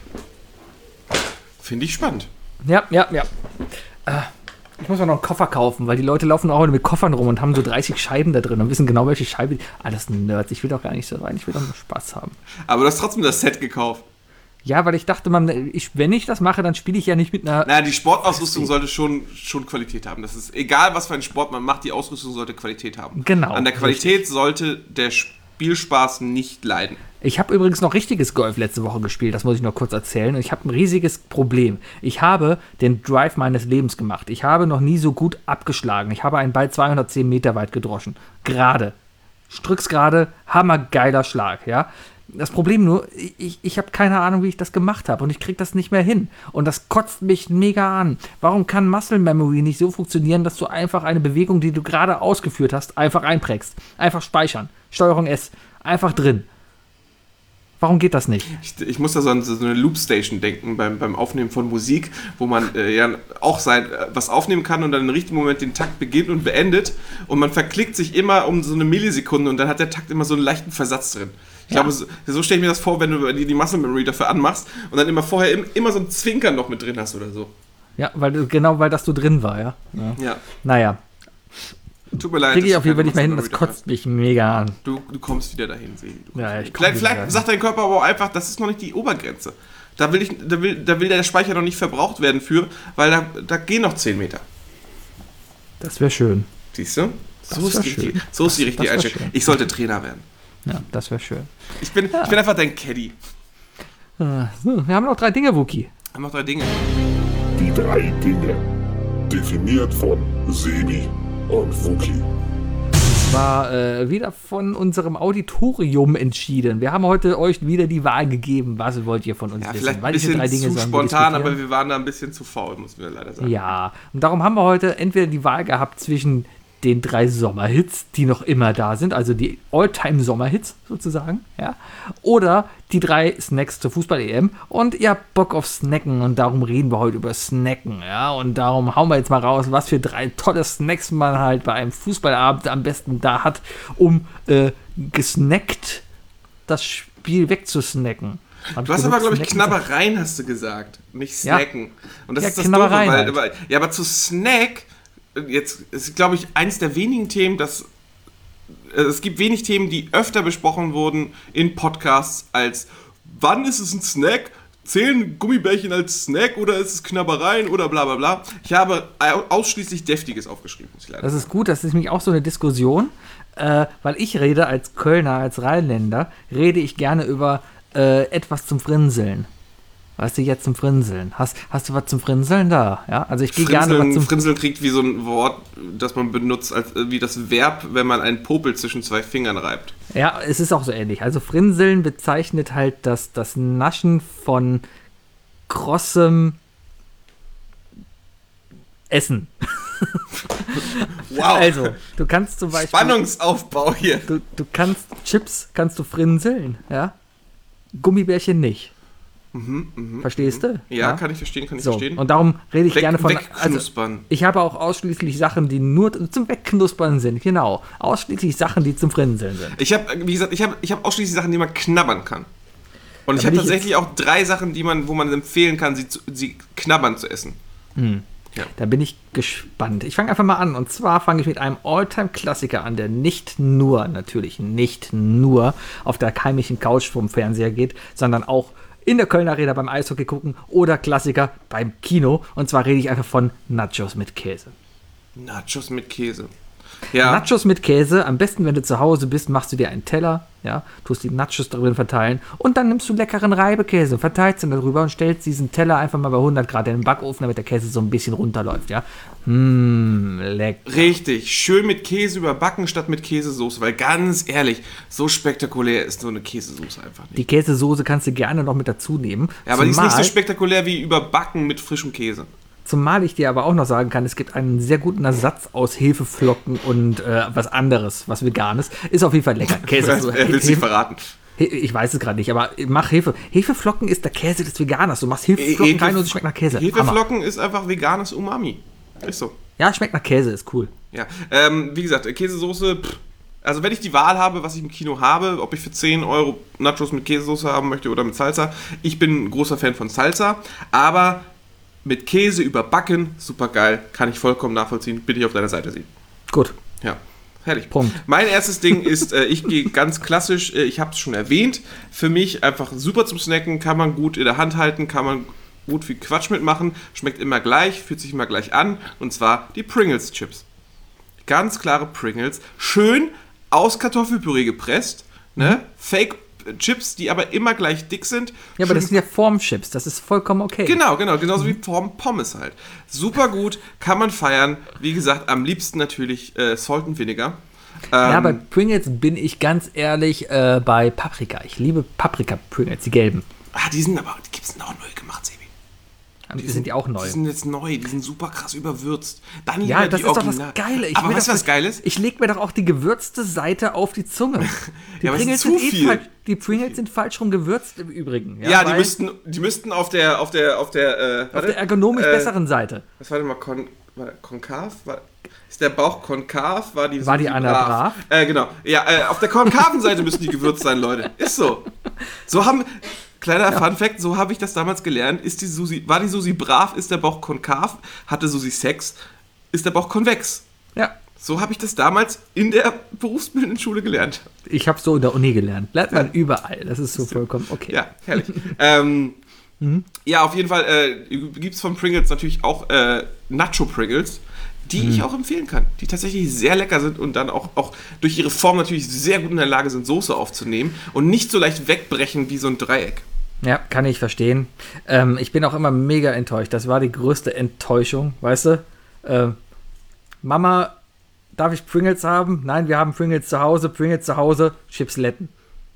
Finde ich spannend. Ja, ja, ja. Äh, ich muss mir noch einen Koffer kaufen, weil die Leute laufen auch mit Koffern rum und haben so dreißig Scheiben da drin und wissen genau, welche Scheibe. Alles Nerds. Ich will doch gar nicht so rein. Ich will doch nur Spaß haben. Aber du hast trotzdem das Set gekauft. Ja, weil ich dachte, man, ich, wenn ich das mache, dann spiele ich ja nicht mit einer. Naja, die Sportausrüstung sollte schon, schon Qualität haben. Das ist egal, was für einen Sport man macht, die Ausrüstung sollte Qualität haben. Genau, An der Qualität sollte der Spielspaß nicht leiden. Ich habe übrigens noch richtiges Golf letzte Woche gespielt, das muss ich noch kurz erzählen. Und ich habe ein riesiges Problem. Ich habe den Drive meines Lebens gemacht. Ich habe noch nie so gut abgeschlagen. Ich habe einen Ball zweihundertzehn Meter weit gedroschen. Gerade. Strücks gerade, hammergeiler Schlag, ja. Das Problem nur, ich, ich habe keine Ahnung, wie ich das gemacht habe und ich kriege das nicht mehr hin. Und das kotzt mich mega an. Warum kann Muscle Memory nicht so funktionieren, dass du einfach eine Bewegung, die du gerade ausgeführt hast, einfach einprägst? Einfach speichern. Steuerung S. Einfach drin. Warum geht das nicht? Ich, ich muss da so an so eine Loopstation denken beim, beim Aufnehmen von Musik, wo man äh, ja auch sein, äh, was aufnehmen kann und dann im richtigen Moment den Takt beginnt und beendet und man verklickt sich immer um so eine Millisekunde und dann hat der Takt immer so einen leichten Versatz drin. Ich Ja. glaube, so, so stelle ich mir das vor, wenn du die, die Muscle Memory dafür anmachst und dann immer vorher im, immer so ein Zwinkern noch mit drin hast oder so. Ja, weil du- genau weil das du drin war, ja. ja. Ja, Naja, tut mir leid. kriege ich dass auf du jeden Fall keine nicht mehr hin, Muscle das Memory kotzt mich mega an. dafür hast. Du, du kommst wieder dahin, Sebi. Du kommst Ja, ja, wieder. ich komm Vielleicht, wieder vielleicht dahin. sagt dein Körper aber auch einfach, das ist noch nicht die Obergrenze. Da will, ich, da will, da will der Speicher noch nicht verbraucht werden für, weil da, da gehen noch zehn Meter. Das wäre schön. Siehst du? Das So ist, wär die, schön. richtige- so ist die Das- richtige das wär Einstellung. schön. Ich sollte Trainer werden. Ja, das wäre schön. Ich bin, ich bin einfach dein Caddy. Äh, so, wir haben noch drei Dinge, Wookie. Haben noch drei Dinge. Die drei Dinge. Definiert von Sebi und Wookie. War äh, wieder von unserem Auditorium entschieden. Wir haben heute euch wieder die Wahl gegeben, was wollt ihr von uns Ja, wissen. vielleicht ein Weil diese bisschen drei Dinge zu sollen wir spontan, diskutieren. aber wir waren da ein bisschen zu faul, muss man leider sagen. Ja, und darum haben wir heute entweder die Wahl gehabt zwischen den drei Sommerhits, die noch immer da sind, also die All-Time-Sommerhits sozusagen, ja, oder die drei Snacks zur Fußball-E M und ihr habt Bock auf Snacken und darum reden wir heute über Snacken, ja, und darum hauen wir jetzt mal raus, was für drei tolle Snacks man halt bei einem Fußballabend am besten da hat, um äh, gesnackt das Spiel wegzusnacken. Hab Du hast genug aber, glaube ich, Snacken? Knabbereien hast du gesagt, nicht Snacken. Ja. Und das Ja, ist das Knabbereien Doofe, halt. weil, weil, ja, aber zu Snack, jetzt ist, glaube ich, eins der wenigen Themen, das äh, es gibt wenig Themen, die öfter besprochen wurden in Podcasts als wann ist es ein Snack? Zählen Gummibärchen als Snack oder ist es Knabbereien oder bla bla bla? Ich habe au- ausschließlich Deftiges aufgeschrieben, muss ich leider Das ist gut, das ist nämlich auch so eine Diskussion, äh, weil ich rede als Kölner, als Rheinländer, rede ich gerne über äh, etwas zum Frinseln. Weißt du, jetzt zum Frinseln. Hast, hast du was zum Frinseln da? Ja, also ich gehe gerne was Frinseln, zum Frinseln kriegt wie so ein Wort, das man benutzt, als, äh, wie das Verb, wenn man einen Popel zwischen zwei Fingern reibt. Ja, es ist auch so ähnlich. Also Frinseln bezeichnet halt das, das Naschen von krossem Essen. Wow, Also, du kannst zum Beispiel... Spannungsaufbau hier. Du, du kannst Chips, kannst du frinseln, ja? Gummibärchen nicht. Verstehst du? Ja, kann ich verstehen, kann ich So, verstehen. und darum rede ich Weg- gerne von... Also, wegknuspern. ich habe auch ausschließlich Sachen, die nur zum Wegknuspern sind. Genau. Ausschließlich Sachen, die zum Frinseln sind. Ich habe, wie gesagt, ich habe ich hab ausschließlich Sachen, die man knabbern kann. Und ich Da habe bin ich tatsächlich auch drei Sachen, die man, wo man empfehlen kann, sie, zu, sie knabbern zu essen. Da bin ich gespannt. Ich fange einfach mal an. Und zwar fange ich mit einem All-Time-Klassiker an, der nicht nur, natürlich nicht nur auf der heimischen Couch vom Fernseher geht, sondern auch in der Kölner Arena beim Eishockey gucken oder Klassiker beim Kino. Und zwar rede ich einfach von Nachos mit Käse. Nachos mit Käse. Ja, Nachos mit Käse, am besten, wenn du zu Hause bist, machst du dir einen Teller, ja, tust die Nachos darin verteilen und dann nimmst du leckeren Reibekäse, verteilst ihn darüber und stellst diesen Teller einfach mal bei hundert Grad in den Backofen, damit der Käse so ein bisschen runterläuft, ja. Mmh, lecker. richtig. Schön mit Käse überbacken statt mit Käsesoße, weil ganz ehrlich, so spektakulär ist so eine Käsesoße einfach nicht. Die Käsesoße kannst du gerne noch mit dazu nehmen. Ja, aber die ist nicht so zumal, spektakulär wie überbacken mit frischem Käse. zumal ich dir aber auch noch sagen kann, es gibt einen sehr guten Ersatz aus Hefeflocken und äh, was anderes, was Veganes. Ist auf jeden Fall lecker. Käse. Er will es nicht verraten. He- Ich weiß es gerade nicht, aber mach Hefe. Hefeflocken ist der Käse des Veganers. Du machst Hefeflocken Hefe- rein und es schmeckt nach Käse. Hammer. Hefeflocken ist einfach veganes Umami. Ist so. Ja, schmeckt nach Käse, ist cool. Ja, ähm, wie gesagt, Käsesoße, pff, also wenn ich die Wahl habe, was ich im Kino habe, ob ich für zehn Euro Nachos mit Käsesoße haben möchte oder mit Salsa, ich bin ein großer Fan von Salsa, aber mit Käse überbacken, super geil, kann ich vollkommen nachvollziehen, bitte ich auf deiner Seite sehen. Gut. Ja, herrlich. Punkt. Mein erstes Ding ist, äh, ich gehe ganz klassisch, äh, ich habe es schon erwähnt, für mich einfach super zum Snacken, kann man gut in der Hand halten, kann man gut viel Quatsch mitmachen, schmeckt immer gleich, fühlt sich immer gleich an, und zwar die Pringles Chips. Ganz klare Pringles, schön aus Kartoffelpüree gepresst, ne? Fake Chips, die aber immer gleich dick sind. Ja, aber Schön- das sind ja Formchips, das ist vollkommen okay. Genau, genau, genauso wie Form Pommes halt. Super gut, kann man feiern. Wie gesagt, am liebsten natürlich äh, Salt and Vinegar. Ähm, Ja, bei Pringles bin ich ganz ehrlich äh, bei Paprika. Ich liebe Paprika-Pringles, die gelben. ah, die sind aber, die gibt es auch neu gemacht, Sebi. Die sind die auch neu. Die sind jetzt neu, die sind super krass überwürzt. Dann Ja, lieber das die ist doch das Original- Geile. Ich aber will weißt du, doch- was geil ist? Ich leg mir doch auch die gewürzte Seite auf die Zunge. Die Ja, aber es Pringles ist zu sind eh viel. falsch. Die Pringles sind falsch rum gewürzt im Übrigen. Ja, die weil- müssten, die müssten auf der, auf der, auf der, äh, auf warte, der ergonomisch äh, besseren Seite. Was war denn mal, kon, war, konkav? War, ist der Bauch konkav? War die, War die Susi Anna brav? Äh, genau. Ja, äh, auf der konkaven Seite müssen die gewürzt sein, Leute. Ist so. So haben, kleiner Fun Fact, so habe ich das damals gelernt. Ist die Susi, war die Susi brav, ist der Bauch konkav? Hatte Susi Sex, ist der Bauch konvex? Ja, So habe ich das damals in der berufsbildenden Schule gelernt. ich habe so in der Uni gelernt. Lernt man überall. Das ist so vollkommen okay. Ja, herrlich. ähm, Ja, auf jeden Fall äh, gibt es von Pringles natürlich auch äh, Nacho Pringles, die ich auch empfehlen kann, die tatsächlich sehr lecker sind und dann auch, auch durch ihre Form natürlich sehr gut in der Lage sind, Soße aufzunehmen und nicht so leicht wegbrechen wie so ein Dreieck. Ja, kann ich verstehen. Ähm, ich bin auch immer mega enttäuscht. Das war die größte Enttäuschung, weißt du? Ähm, Mama, darf ich Pringles haben? Nein, wir haben Pringles zu Hause. Pringles zu Hause, Chipsletten.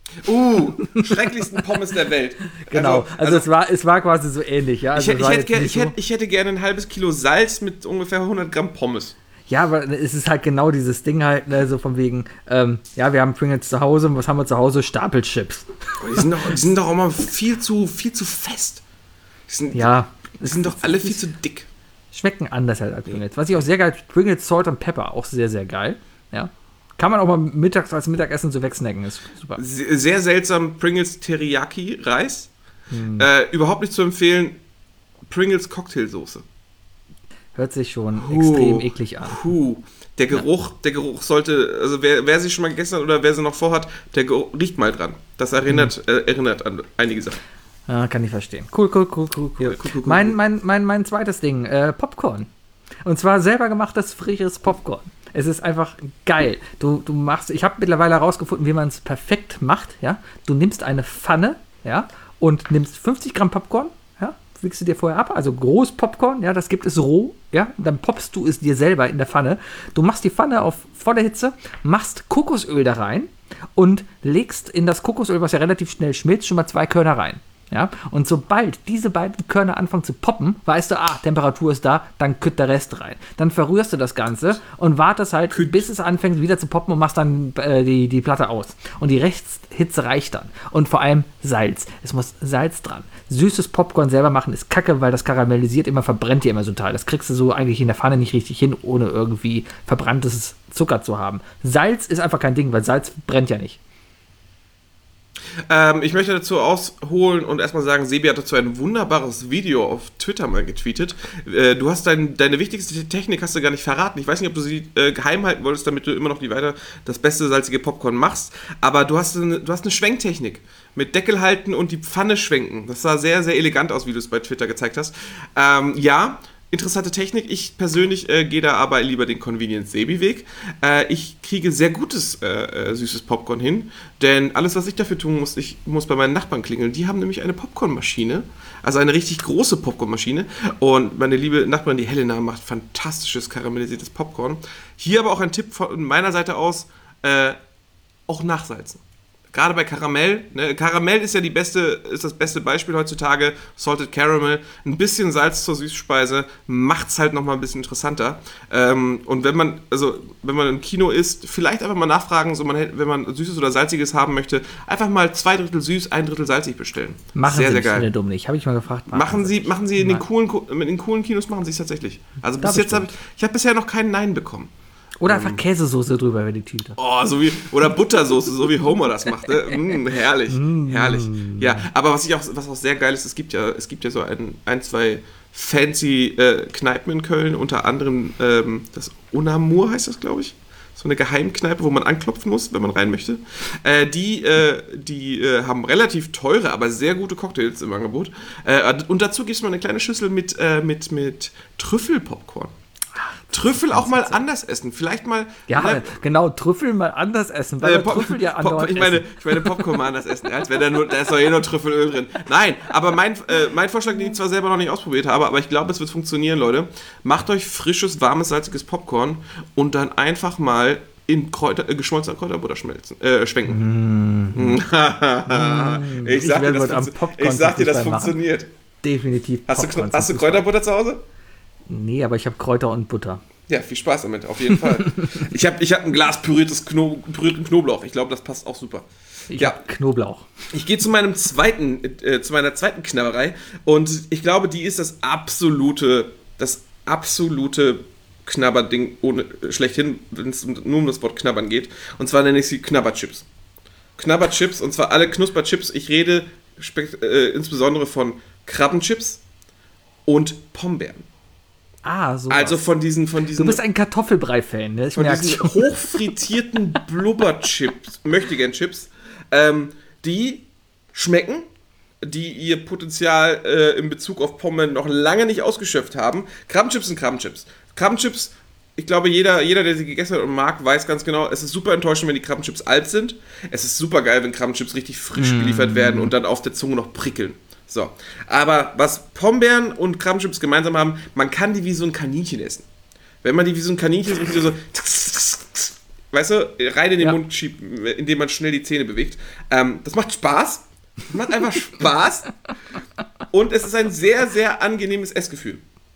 Uh, schrecklichsten Pommes der Welt. Genau, also, also es, war, es war quasi so ähnlich. Ja? ich, Also hätte, es war ich, hätte, jetzt ger- nicht ich, so- hätte, ich hätte gerne ein halbes Kilo Salz mit ungefähr hundert Gramm Pommes. Ja, aber es ist halt genau dieses Ding halt, ne, so von wegen, ähm, ja, wir haben Pringles zu Hause und was haben wir zu Hause? Stapelchips. Die sind doch, die sind doch auch mal viel zu, viel zu fest. Die sind, Ja. die sind doch alle viel zu dick. Schmecken anders halt als Pringles. Was ich auch sehr geil, Pringles Salt and Pepper, auch sehr, sehr geil. Ja. Kann man auch mal mittags als Mittagessen so wegsnacken, ist super. Sehr, sehr seltsam, Pringles Teriyaki Reis. Hm. Äh, überhaupt nicht zu empfehlen, Pringles Cocktailsoße. Hört sich schon Puh, extrem eklig an. Puh. Der Geruch, ja. der Geruch sollte, also wer, wer sie schon mal gegessen hat oder wer sie noch vorhat, der Geruch, riecht mal dran. Das erinnert, hm. äh, erinnert an einige Sachen. Ja, kann ich verstehen. Cool, cool, cool, cool, cool. Ja, cool, cool, cool mein, cool. Mein, mein, mein zweites Ding, äh, Popcorn. Und zwar selber gemachtes, frisches Popcorn. Es ist einfach geil. Du, du machst, ich habe mittlerweile herausgefunden, wie man es perfekt macht. Ja? Du nimmst eine Pfanne, ja, und nimmst fünfzig Gramm Popcorn, ja, wickst du dir vorher ab, also groß Popcorn, ja, das gibt es roh, ja, dann poppst du es dir selber in der Pfanne. Du machst die Pfanne auf volle Hitze, machst Kokosöl da rein und legst in das Kokosöl, was ja relativ schnell schmilzt, schon mal zwei Körner rein. Ja, und sobald diese beiden Körner anfangen zu poppen, weißt du, ah, Temperatur ist da, dann kütt der Rest rein. Dann verrührst du das Ganze und wartest halt, kütt. bis es anfängt wieder zu poppen und machst dann äh, die, die Platte aus. Und die Resthitze reicht dann. Und vor allem Salz. Es muss Salz dran. Süßes Popcorn selber machen ist kacke, weil das karamellisiert immer, verbrennt dir immer so ein Teil. Das kriegst du so eigentlich in der Pfanne nicht richtig hin, ohne irgendwie verbranntes Zucker zu haben. Salz ist einfach kein Ding, weil Salz brennt ja nicht. Ähm, ich möchte dazu ausholen und erstmal sagen, Sebi hat dazu ein wunderbares Video auf Twitter mal getweetet. Äh, du hast dein, deine wichtigste Technik hast du gar nicht verraten. Ich weiß nicht, ob du sie äh, geheim halten wolltest, damit du immer noch die weiter das beste salzige Popcorn machst. Aber du hast eine, du hast eine Schwenktechnik mit Deckel halten und die Pfanne schwenken. Das sah sehr, sehr elegant aus, wie du es bei Twitter gezeigt hast. Ähm, ja, interessante Technik. Ich persönlich äh, gehe da aber lieber den Convenience-Sebi-Weg. Äh, ich kriege sehr gutes äh, äh, süßes Popcorn hin, denn alles, was ich dafür tun muss, ich muss bei meinen Nachbarn klingeln. Die haben nämlich eine Popcornmaschine, also eine richtig große Popcornmaschine. Und meine liebe Nachbarin, die Helena, macht fantastisches karamellisiertes Popcorn. Hier aber auch ein Tipp von meiner Seite aus, äh, auch nachsalzen. Gerade bei Karamell, ne? Karamell ist ja die beste, ist das beste Beispiel heutzutage, Salted Caramel, ein bisschen Salz zur Süßspeise macht's halt nochmal ein bisschen interessanter. Ähm, und wenn man, also wenn man im Kino ist, vielleicht einfach mal nachfragen, so man, wenn man Süßes oder Salziges haben möchte, einfach mal zwei Drittel süß, ein Drittel salzig bestellen. Machen sehr, Sie sehr nicht, geil. dumm nicht. Habe ich mal gefragt. Machen, machen Sie, machen Sie in den coolen, mit den coolen Kinos machen Sie es tatsächlich. Also bis jetzt habe ich, ich habe bisher noch keinen Nein bekommen. Oder einfach Käsesoße drüber über die Tüte. Oh, so wie, oder Buttersoße, so wie Homer das macht. Ne? Mm, herrlich, mm. herrlich. Ja, aber was ich auch, was auch sehr geil ist, es gibt ja, es gibt ja so ein, ein zwei fancy äh, Kneipen in Köln, unter anderem ähm, das Unamur heißt das, glaube ich. So eine Geheimkneipe, wo man anklopfen muss, wenn man rein möchte. Äh, die äh, die äh, haben relativ teure, aber sehr gute Cocktails im Angebot. Äh, und dazu gibt es mal eine kleine Schüssel mit, äh, mit, mit Trüffelpopcorn. Trüffel auch mal anders essen. Vielleicht mal. Ja, ne, genau, Trüffel mal anders essen. Weil äh, Pop, Trüffel ja Pop, ich, meine, ich meine Popcorn mal anders essen. Als wäre da nur, da ist doch eh nur Trüffelöl drin. Nein, aber mein, äh, mein Vorschlag, den ich zwar selber noch nicht ausprobiert habe, aber ich glaube, es wird funktionieren, Leute. Macht euch frisches, warmes, salziges Popcorn und dann einfach mal in Kräuter, äh, geschmolzener Kräuterbutter schmelzen, äh, schwenken. Mm. ich sag dir, das, funktio- ich sag dir, das funktioniert. Definitiv. Hast du, hast du Kräuterbutter zu Hause? Nee, aber ich habe Kräuter und Butter. Ja, viel Spaß damit, auf jeden Fall. ich habe ich hab ein Glas püriertes Kno- pürierten Knoblauch. Ich glaube, das passt auch super. Ich ja. habe Knoblauch. Ich gehe zu meinem zweiten, äh, zu meiner zweiten Knabberei und ich glaube, die ist das absolute, das absolute Knabberding ohne schlechthin, wenn es nur um das Wort Knabbern geht. Und zwar nenne ich sie Knabberchips. Knabberchips, und zwar alle Knusperchips. Ich rede spe- äh, insbesondere von Krabbenchips und Pombeeren. Ah, so. Also von diesen, von diesen. Du bist ein Kartoffelbrei-Fan, ne? Ich von merk's diesen schon. hochfrittierten Blubberchips, möchtegern Chips, ähm, die schmecken, die ihr Potenzial äh, in Bezug auf Pommes noch lange nicht ausgeschöpft haben. Krabbenchips sind Krabbenchips. Krabbenchips, ich glaube, jeder, jeder, der sie gegessen hat und mag, weiß ganz genau, es ist super enttäuschend, wenn die Krabbenchips alt sind. Es ist super geil, wenn Krabbenchips richtig frisch geliefert werden und dann auf der Zunge noch prickeln. So, aber was Pombeeren und Krabbenchips gemeinsam haben, man kann die wie so ein Kaninchen essen. Wenn man die wie so ein Kaninchen so, so weißt du, rein in den ja. Mund schiebt, indem man schnell die Zähne bewegt. Ähm, das macht Spaß. Das macht einfach Spaß. Und es ist ein sehr, sehr angenehmes Essgefühl.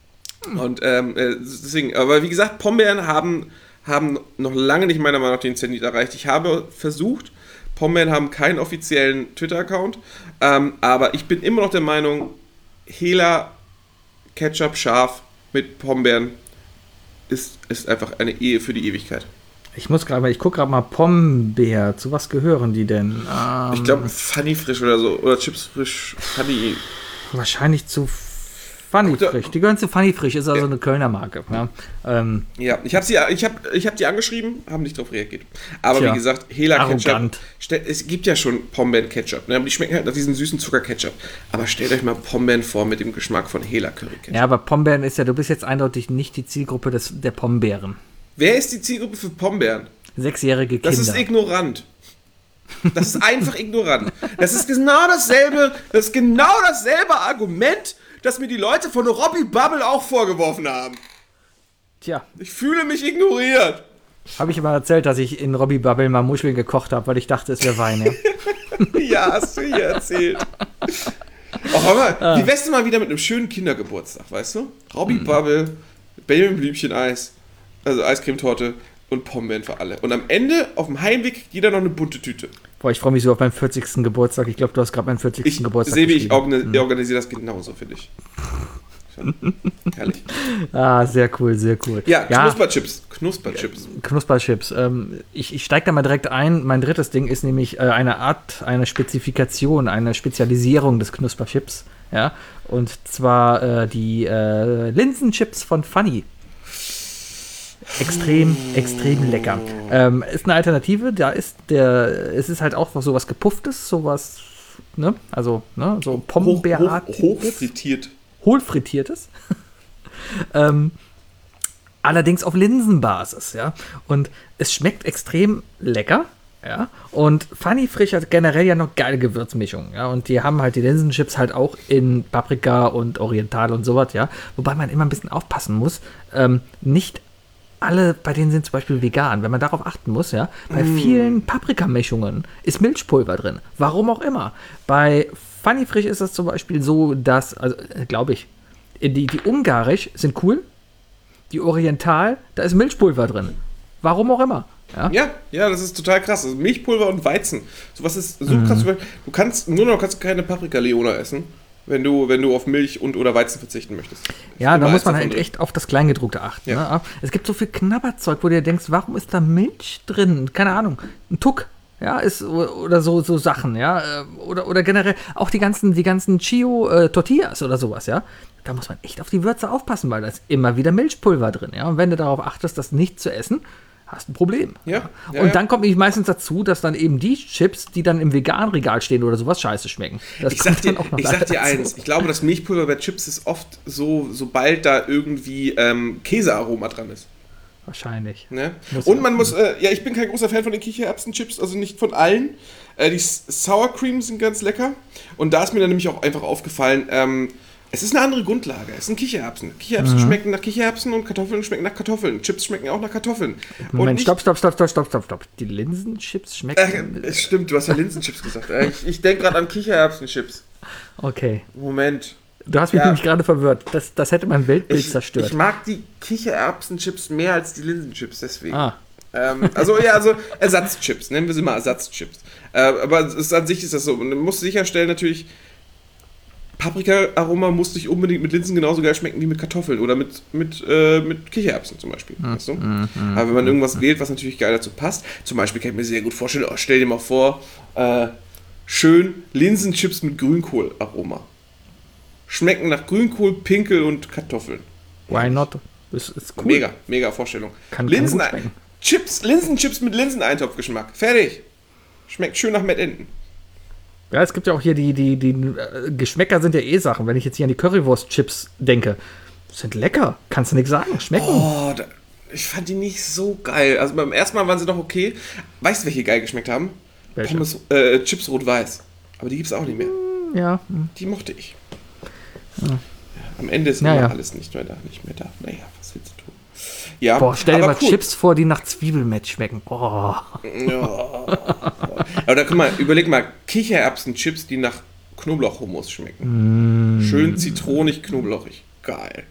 Und ähm, äh, deswegen, aber wie gesagt, Pombeeren haben, haben noch lange nicht meiner Meinung nach den Zenit erreicht. Ich habe versucht, Pombeeren haben keinen offiziellen Twitter-Account, ähm, aber ich bin immer noch der Meinung, Hela Ketchup scharf mit Pombeeren ist, ist einfach eine Ehe für die Ewigkeit. Ich muss gerade mal, ich gucke gerade mal Pombeer. Zu was gehören die denn? Ähm, Ich glaube Funny Frisch oder so, oder Chips Frisch, Funny. wahrscheinlich zu Funny Guter- Frisch. Die gehören zu Funny Frisch, ist also eine Kölner Marke. Ja, ähm, Ja, ich habe sie, ich hab, ich hab die angeschrieben, haben nicht darauf reagiert. Aber Tja, wie gesagt, Hela Ketchup, arrogant. stell, es gibt ja schon Pombeeren Ketchup, ne? Die schmecken halt nach diesem süßen Zucker-Ketchup. Aber stellt euch mal Pombeeren vor mit dem Geschmack von Hela Curry Ketchup. ja, aber Pombeeren ist ja, du bist jetzt eindeutig nicht die Zielgruppe des, der Pombeeren. Wer ist die Zielgruppe für Pombeeren? Sechsjährige Kinder. Das ist ignorant. Das ist einfach ignorant. Das ist genau dasselbe, das ist genau dasselbe Argument, das mir die Leute von Robbie Bubble auch vorgeworfen haben. Tja, Ich fühle mich ignoriert. habe ich immer erzählt, dass ich in Robbie Bubble mal Muscheln gekocht habe, weil ich dachte, es wäre Wein. Ja. Ja, hast du hier erzählt. Auch aber, wie wärst du mal wieder mit einem schönen Kindergeburtstag, weißt du? Robbie Bubble, Benjamin-Blümchen-Eis, also Eiscremetorte und Pombeeren für alle. Und am Ende, auf dem Heimweg, kriegt jeder noch eine bunte Tüte. Boah, ich freue mich so auf meinen vierzigsten Geburtstag. Ich glaube, du hast gerade meinen vierzigsten Ich, Geburtstag Sebi, ich geschrieben. organi organisiere das genauso für dich. Ja, herrlich. Ah, sehr cool, sehr cool. Ja, Knusperchips. Knusperchips. Knusperchips. Ähm, ich ich steige da mal direkt ein. Mein drittes Ding ist nämlich äh, eine Art, eine Spezifikation, eine Spezialisierung des Knusperchips. Ja, und zwar äh, die äh, Linsenchips von Funny. Extrem, extrem lecker. Ähm, ist eine Alternative. Da ist der, es ist halt auch sowas Gepufftes, sowas, ne? Also, ne? So Pombeerartiges. Hoch, hochfrittiert. Hohlfrittiertes. ähm, allerdings auf Linsenbasis, ja. Und es schmeckt extrem lecker, ja. Und Funny Frisch hat generell ja noch geile Gewürzmischungen, ja. Und die haben halt die Linsenchips halt auch in Paprika und Oriental und sowas, ja. Wobei man immer ein bisschen aufpassen muss, ähm, nicht alle, bei denen sind zum Beispiel vegan, wenn man darauf achten muss, ja, bei Mm. vielen Paprikamischungen ist Milchpulver drin, warum auch immer. Bei Funny Frisch ist es zum Beispiel so, dass, also glaube ich, die, die Ungarisch sind cool, die Oriental, da ist Milchpulver drin, warum auch immer. Ja, Ja, ja, das ist total krass. Also Milchpulver und Weizen. Sowas ist so krass. Du kannst nur noch kannst keine Paprika Leona essen, wenn du, wenn du auf Milch und oder Weizen verzichten möchtest. ja da Immer muss man eins halt davon echt auf das Kleingedruckte achten. Ja. Ne? Aber es gibt so viel Knabberzeug, wo du dir denkst, warum ist da Milch drin? Keine Ahnung, ein Tuck. Ja, ist oder so so Sachen, ja, oder oder generell auch die ganzen die ganzen Chio äh, Tortillas oder sowas, ja. Da muss man echt auf die Würze aufpassen, weil da ist immer wieder Milchpulver drin, ja. Und wenn du darauf achtest, das nicht zu essen, hast du ein Problem. Ja, ja, Und ja. dann kommt nämlich meistens dazu, dass dann eben die Chips, die dann im Veganregal stehen oder sowas, scheiße schmecken. Das Ich sag kommt dir, dann auch noch ich sag dir dazu. eins, ich glaube, das Milchpulver bei Chips ist oft so, sobald da irgendwie ähm, Käsearoma dran ist. Wahrscheinlich. Ne? Muss Und ja. man muss, äh, ja, ich bin kein großer Fan von den Kichererbsenchips, also nicht von allen. Äh, die S- Sour Cream sind ganz lecker. Und da ist mir dann nämlich auch einfach aufgefallen, ähm, es ist eine andere Grundlage. Es sind Kichererbsen. Kichererbsen Mhm. schmecken nach Kichererbsen und Kartoffeln schmecken nach Kartoffeln. Chips schmecken auch nach Kartoffeln. und Moment, nicht- stopp, stopp, stopp, stopp, stopp, stopp, stopp. Die Linsenchips schmecken. Äh, es stimmt, du hast ja Linsenchips gesagt. Äh, ich ich denke gerade an Kichererbsenchips. Okay. Moment. Du hast mich Ja. nämlich gerade verwirrt. Das, das hätte mein Weltbild Ich, zerstört. ich mag die Kichererbsenchips mehr als die Linsenchips, deswegen. ah. Ähm, also ja, also Ersatzchips, nennen wir sie mal Ersatzchips. Äh, aber es ist, an sich ist das so. Und man muss sicherstellen natürlich, Paprika-Aroma muss nicht unbedingt mit Linsen genauso geil schmecken wie mit Kartoffeln oder mit, mit, äh, mit Kichererbsen zum Beispiel. Weißt du? Aber wenn man irgendwas wählt, was natürlich geil dazu passt, zum Beispiel kann ich mir sehr gut vorstellen, oh, stell dir mal vor, äh, schön Linsenchips mit Grünkohl-Aroma. Schmecken nach Grünkohl, Pinkel und Kartoffeln. Why not? Das ist cool. Mega, mega Vorstellung. Kann- kann Linsen gut schmecken. Chips, Linsenchips mit Linseneintopfgeschmack. Fertig. Schmeckt schön nach Mettenten. Ja, es gibt ja auch hier die, die, die äh, Geschmäcker sind ja eh Sachen. Wenn ich jetzt hier an die Currywurst-Chips denke, sind lecker. Kannst du nichts sagen. Schmecken. Oh, da, ich fand die nicht so geil. Also beim ersten Mal waren sie noch okay. Weißt du, welche geil geschmeckt haben? Welche? Pommes, äh, Chips rot-weiß. Aber die gibt's auch nicht mehr. Ja. hm. Die mochte ich. Ja, am Ende ist Ja, immer ja. alles nicht mehr da, nicht mehr da. Naja, was willst du tun? Ja, Boah, stell dir aber mal cool. Chips vor, die nach Zwiebelmett schmecken. Oh. Ja. Aber da guck mal, überleg mal, Kichererbsen-Chips, die nach Knoblauchhummus schmecken. Mm. Schön zitronig, knoblauchig. Geil.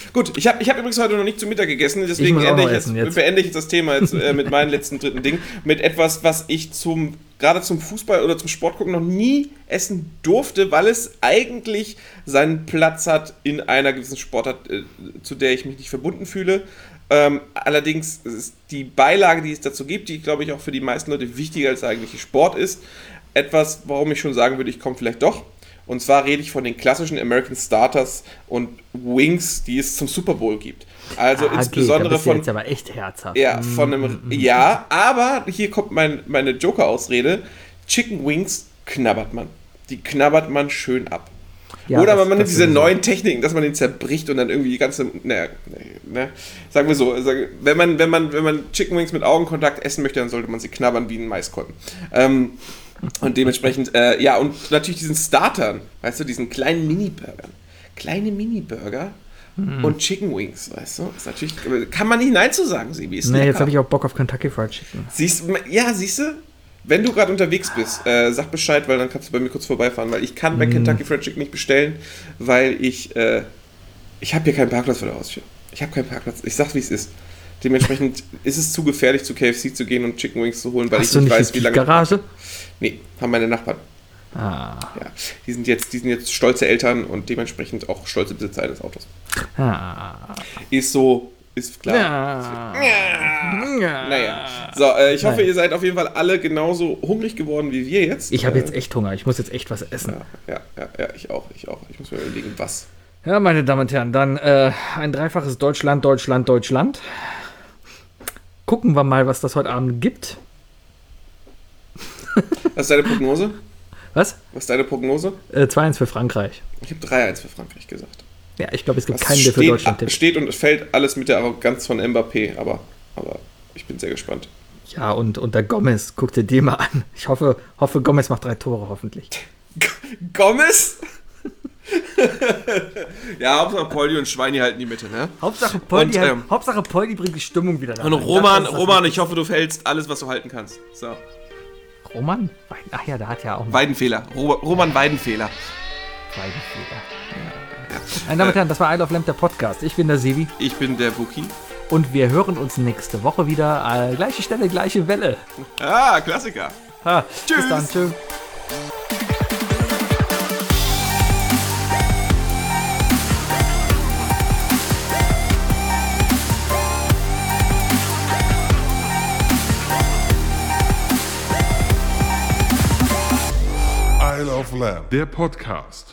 Gut, ich habe ich hab übrigens heute noch nicht zu Mittag gegessen, deswegen Ich muss auch ende noch ich, jetzt, essen jetzt. beende ich jetzt das Thema jetzt äh, mit meinem letzten dritten Ding, mit etwas, was ich zum gerade zum Fußball oder zum Sport gucken noch nie essen durfte, weil es eigentlich seinen Platz hat in einer gewissen Sportart, äh, zu der ich mich nicht verbunden fühle. Ähm, allerdings ist die Beilage, die es dazu gibt, die, glaube ich, auch für die meisten Leute wichtiger als der eigentliche Sport ist, etwas, warum ich schon sagen würde, ich komme vielleicht doch. Und zwar rede ich von den klassischen American Starters und Wings, die es zum Super Bowl gibt. Also Ah, insbesondere okay, da bist du von... jetzt aber echt herzhaft. Ja, von einem... Ja, aber hier kommt mein, meine Joker-Ausrede. Chicken Wings knabbert man. Die knabbert man schön ab. Ja, Oder das- man nimmt das diese sowieso. neuen Techniken, dass man den zerbricht und dann irgendwie die ganze... Naja, ne, sagen wir so, sag- wenn man, wenn, man, wenn man Chicken Wings mit Augenkontakt essen möchte, dann sollte man sie knabbern wie einen Maiskolben. Ähm, und dementsprechend, äh, ja, und natürlich diesen Startern, weißt du, diesen kleinen Mini-Burgern. Kleine Mini-Burger und Chicken Wings, weißt du? Ist natürlich, kann man nicht Nein zu sagen, Sebi. Ist Nee, lecker. jetzt habe ich auch Bock auf Kentucky Fried Chicken. Siehst, ja, siehst du? Wenn du gerade unterwegs bist, äh, sag Bescheid, weil dann kannst du bei mir kurz vorbeifahren, weil ich kann bei Kentucky Fried Chicken nicht bestellen, weil ich, äh, ich habe hier keinen Parkplatz vor der Haustür. Ich habe keinen Parkplatz. Ich sag, wie es ist. Dementsprechend ist es zu gefährlich, zu K F C zu gehen und Chicken Wings zu holen, weil Hast ich du nicht nicht weiß, wie die lange... Garage? Nee, haben meine Nachbarn. Ah. Ja, die sind jetzt, die sind jetzt stolze Eltern und dementsprechend auch stolze Besitzer eines Autos. Ah. Ist so, ist klar. Ja. Ja. Naja. So, äh, ich hoffe, Nein. ihr seid auf jeden Fall alle genauso hungrig geworden wie wir jetzt. Ich habe äh, jetzt echt Hunger. Ich muss jetzt echt was essen. Ja, ja, ja, ich auch, ich auch. Ich muss mir überlegen, was. Ja, meine Damen und Herren, dann äh, ein dreifaches Deutschland, Deutschland, Deutschland. Gucken wir mal, was das heute Abend gibt. Was ist deine Prognose? Was? Was ist deine Prognose? Äh, zwei eins für Frankreich. Ich habe drei eins für Frankreich gesagt. Ja, ich glaube, es gibt Das keinen, der für steht, Deutschland tippt. steht und fällt alles mit der Arroganz von Mbappé, aber, aber ich bin sehr gespannt. Ja, und, und der Gomez, guck dir den mal an. Ich hoffe, hoffe, Gomez macht drei Tore, hoffentlich. Gomez? Ja, Hauptsache Poldi und Schweini halten die Mitte, ne? Hauptsache Poldi, Und, ähm, Hauptsache Poldi bringt die Stimmung wieder da. Und Roman, Roman, ich hoffe, du hältst alles, was du halten kannst. So. Roman? Weiden- Ach ja, der hat ja auch einen Weidenfehler. Ro Roman Weidenfehler. Weidenfehler. Ja. Meine Damen und Herren, das war Isle of Lamp, der Podcast. Ich bin der Sevi Ich bin der Wookie. und wir hören uns nächste Woche wieder. Äh, gleiche Stelle, gleiche Welle. Ah, Klassiker. Ha, Tschüss. Bis dann, tschüss. Isle of Lamp, der Podcast.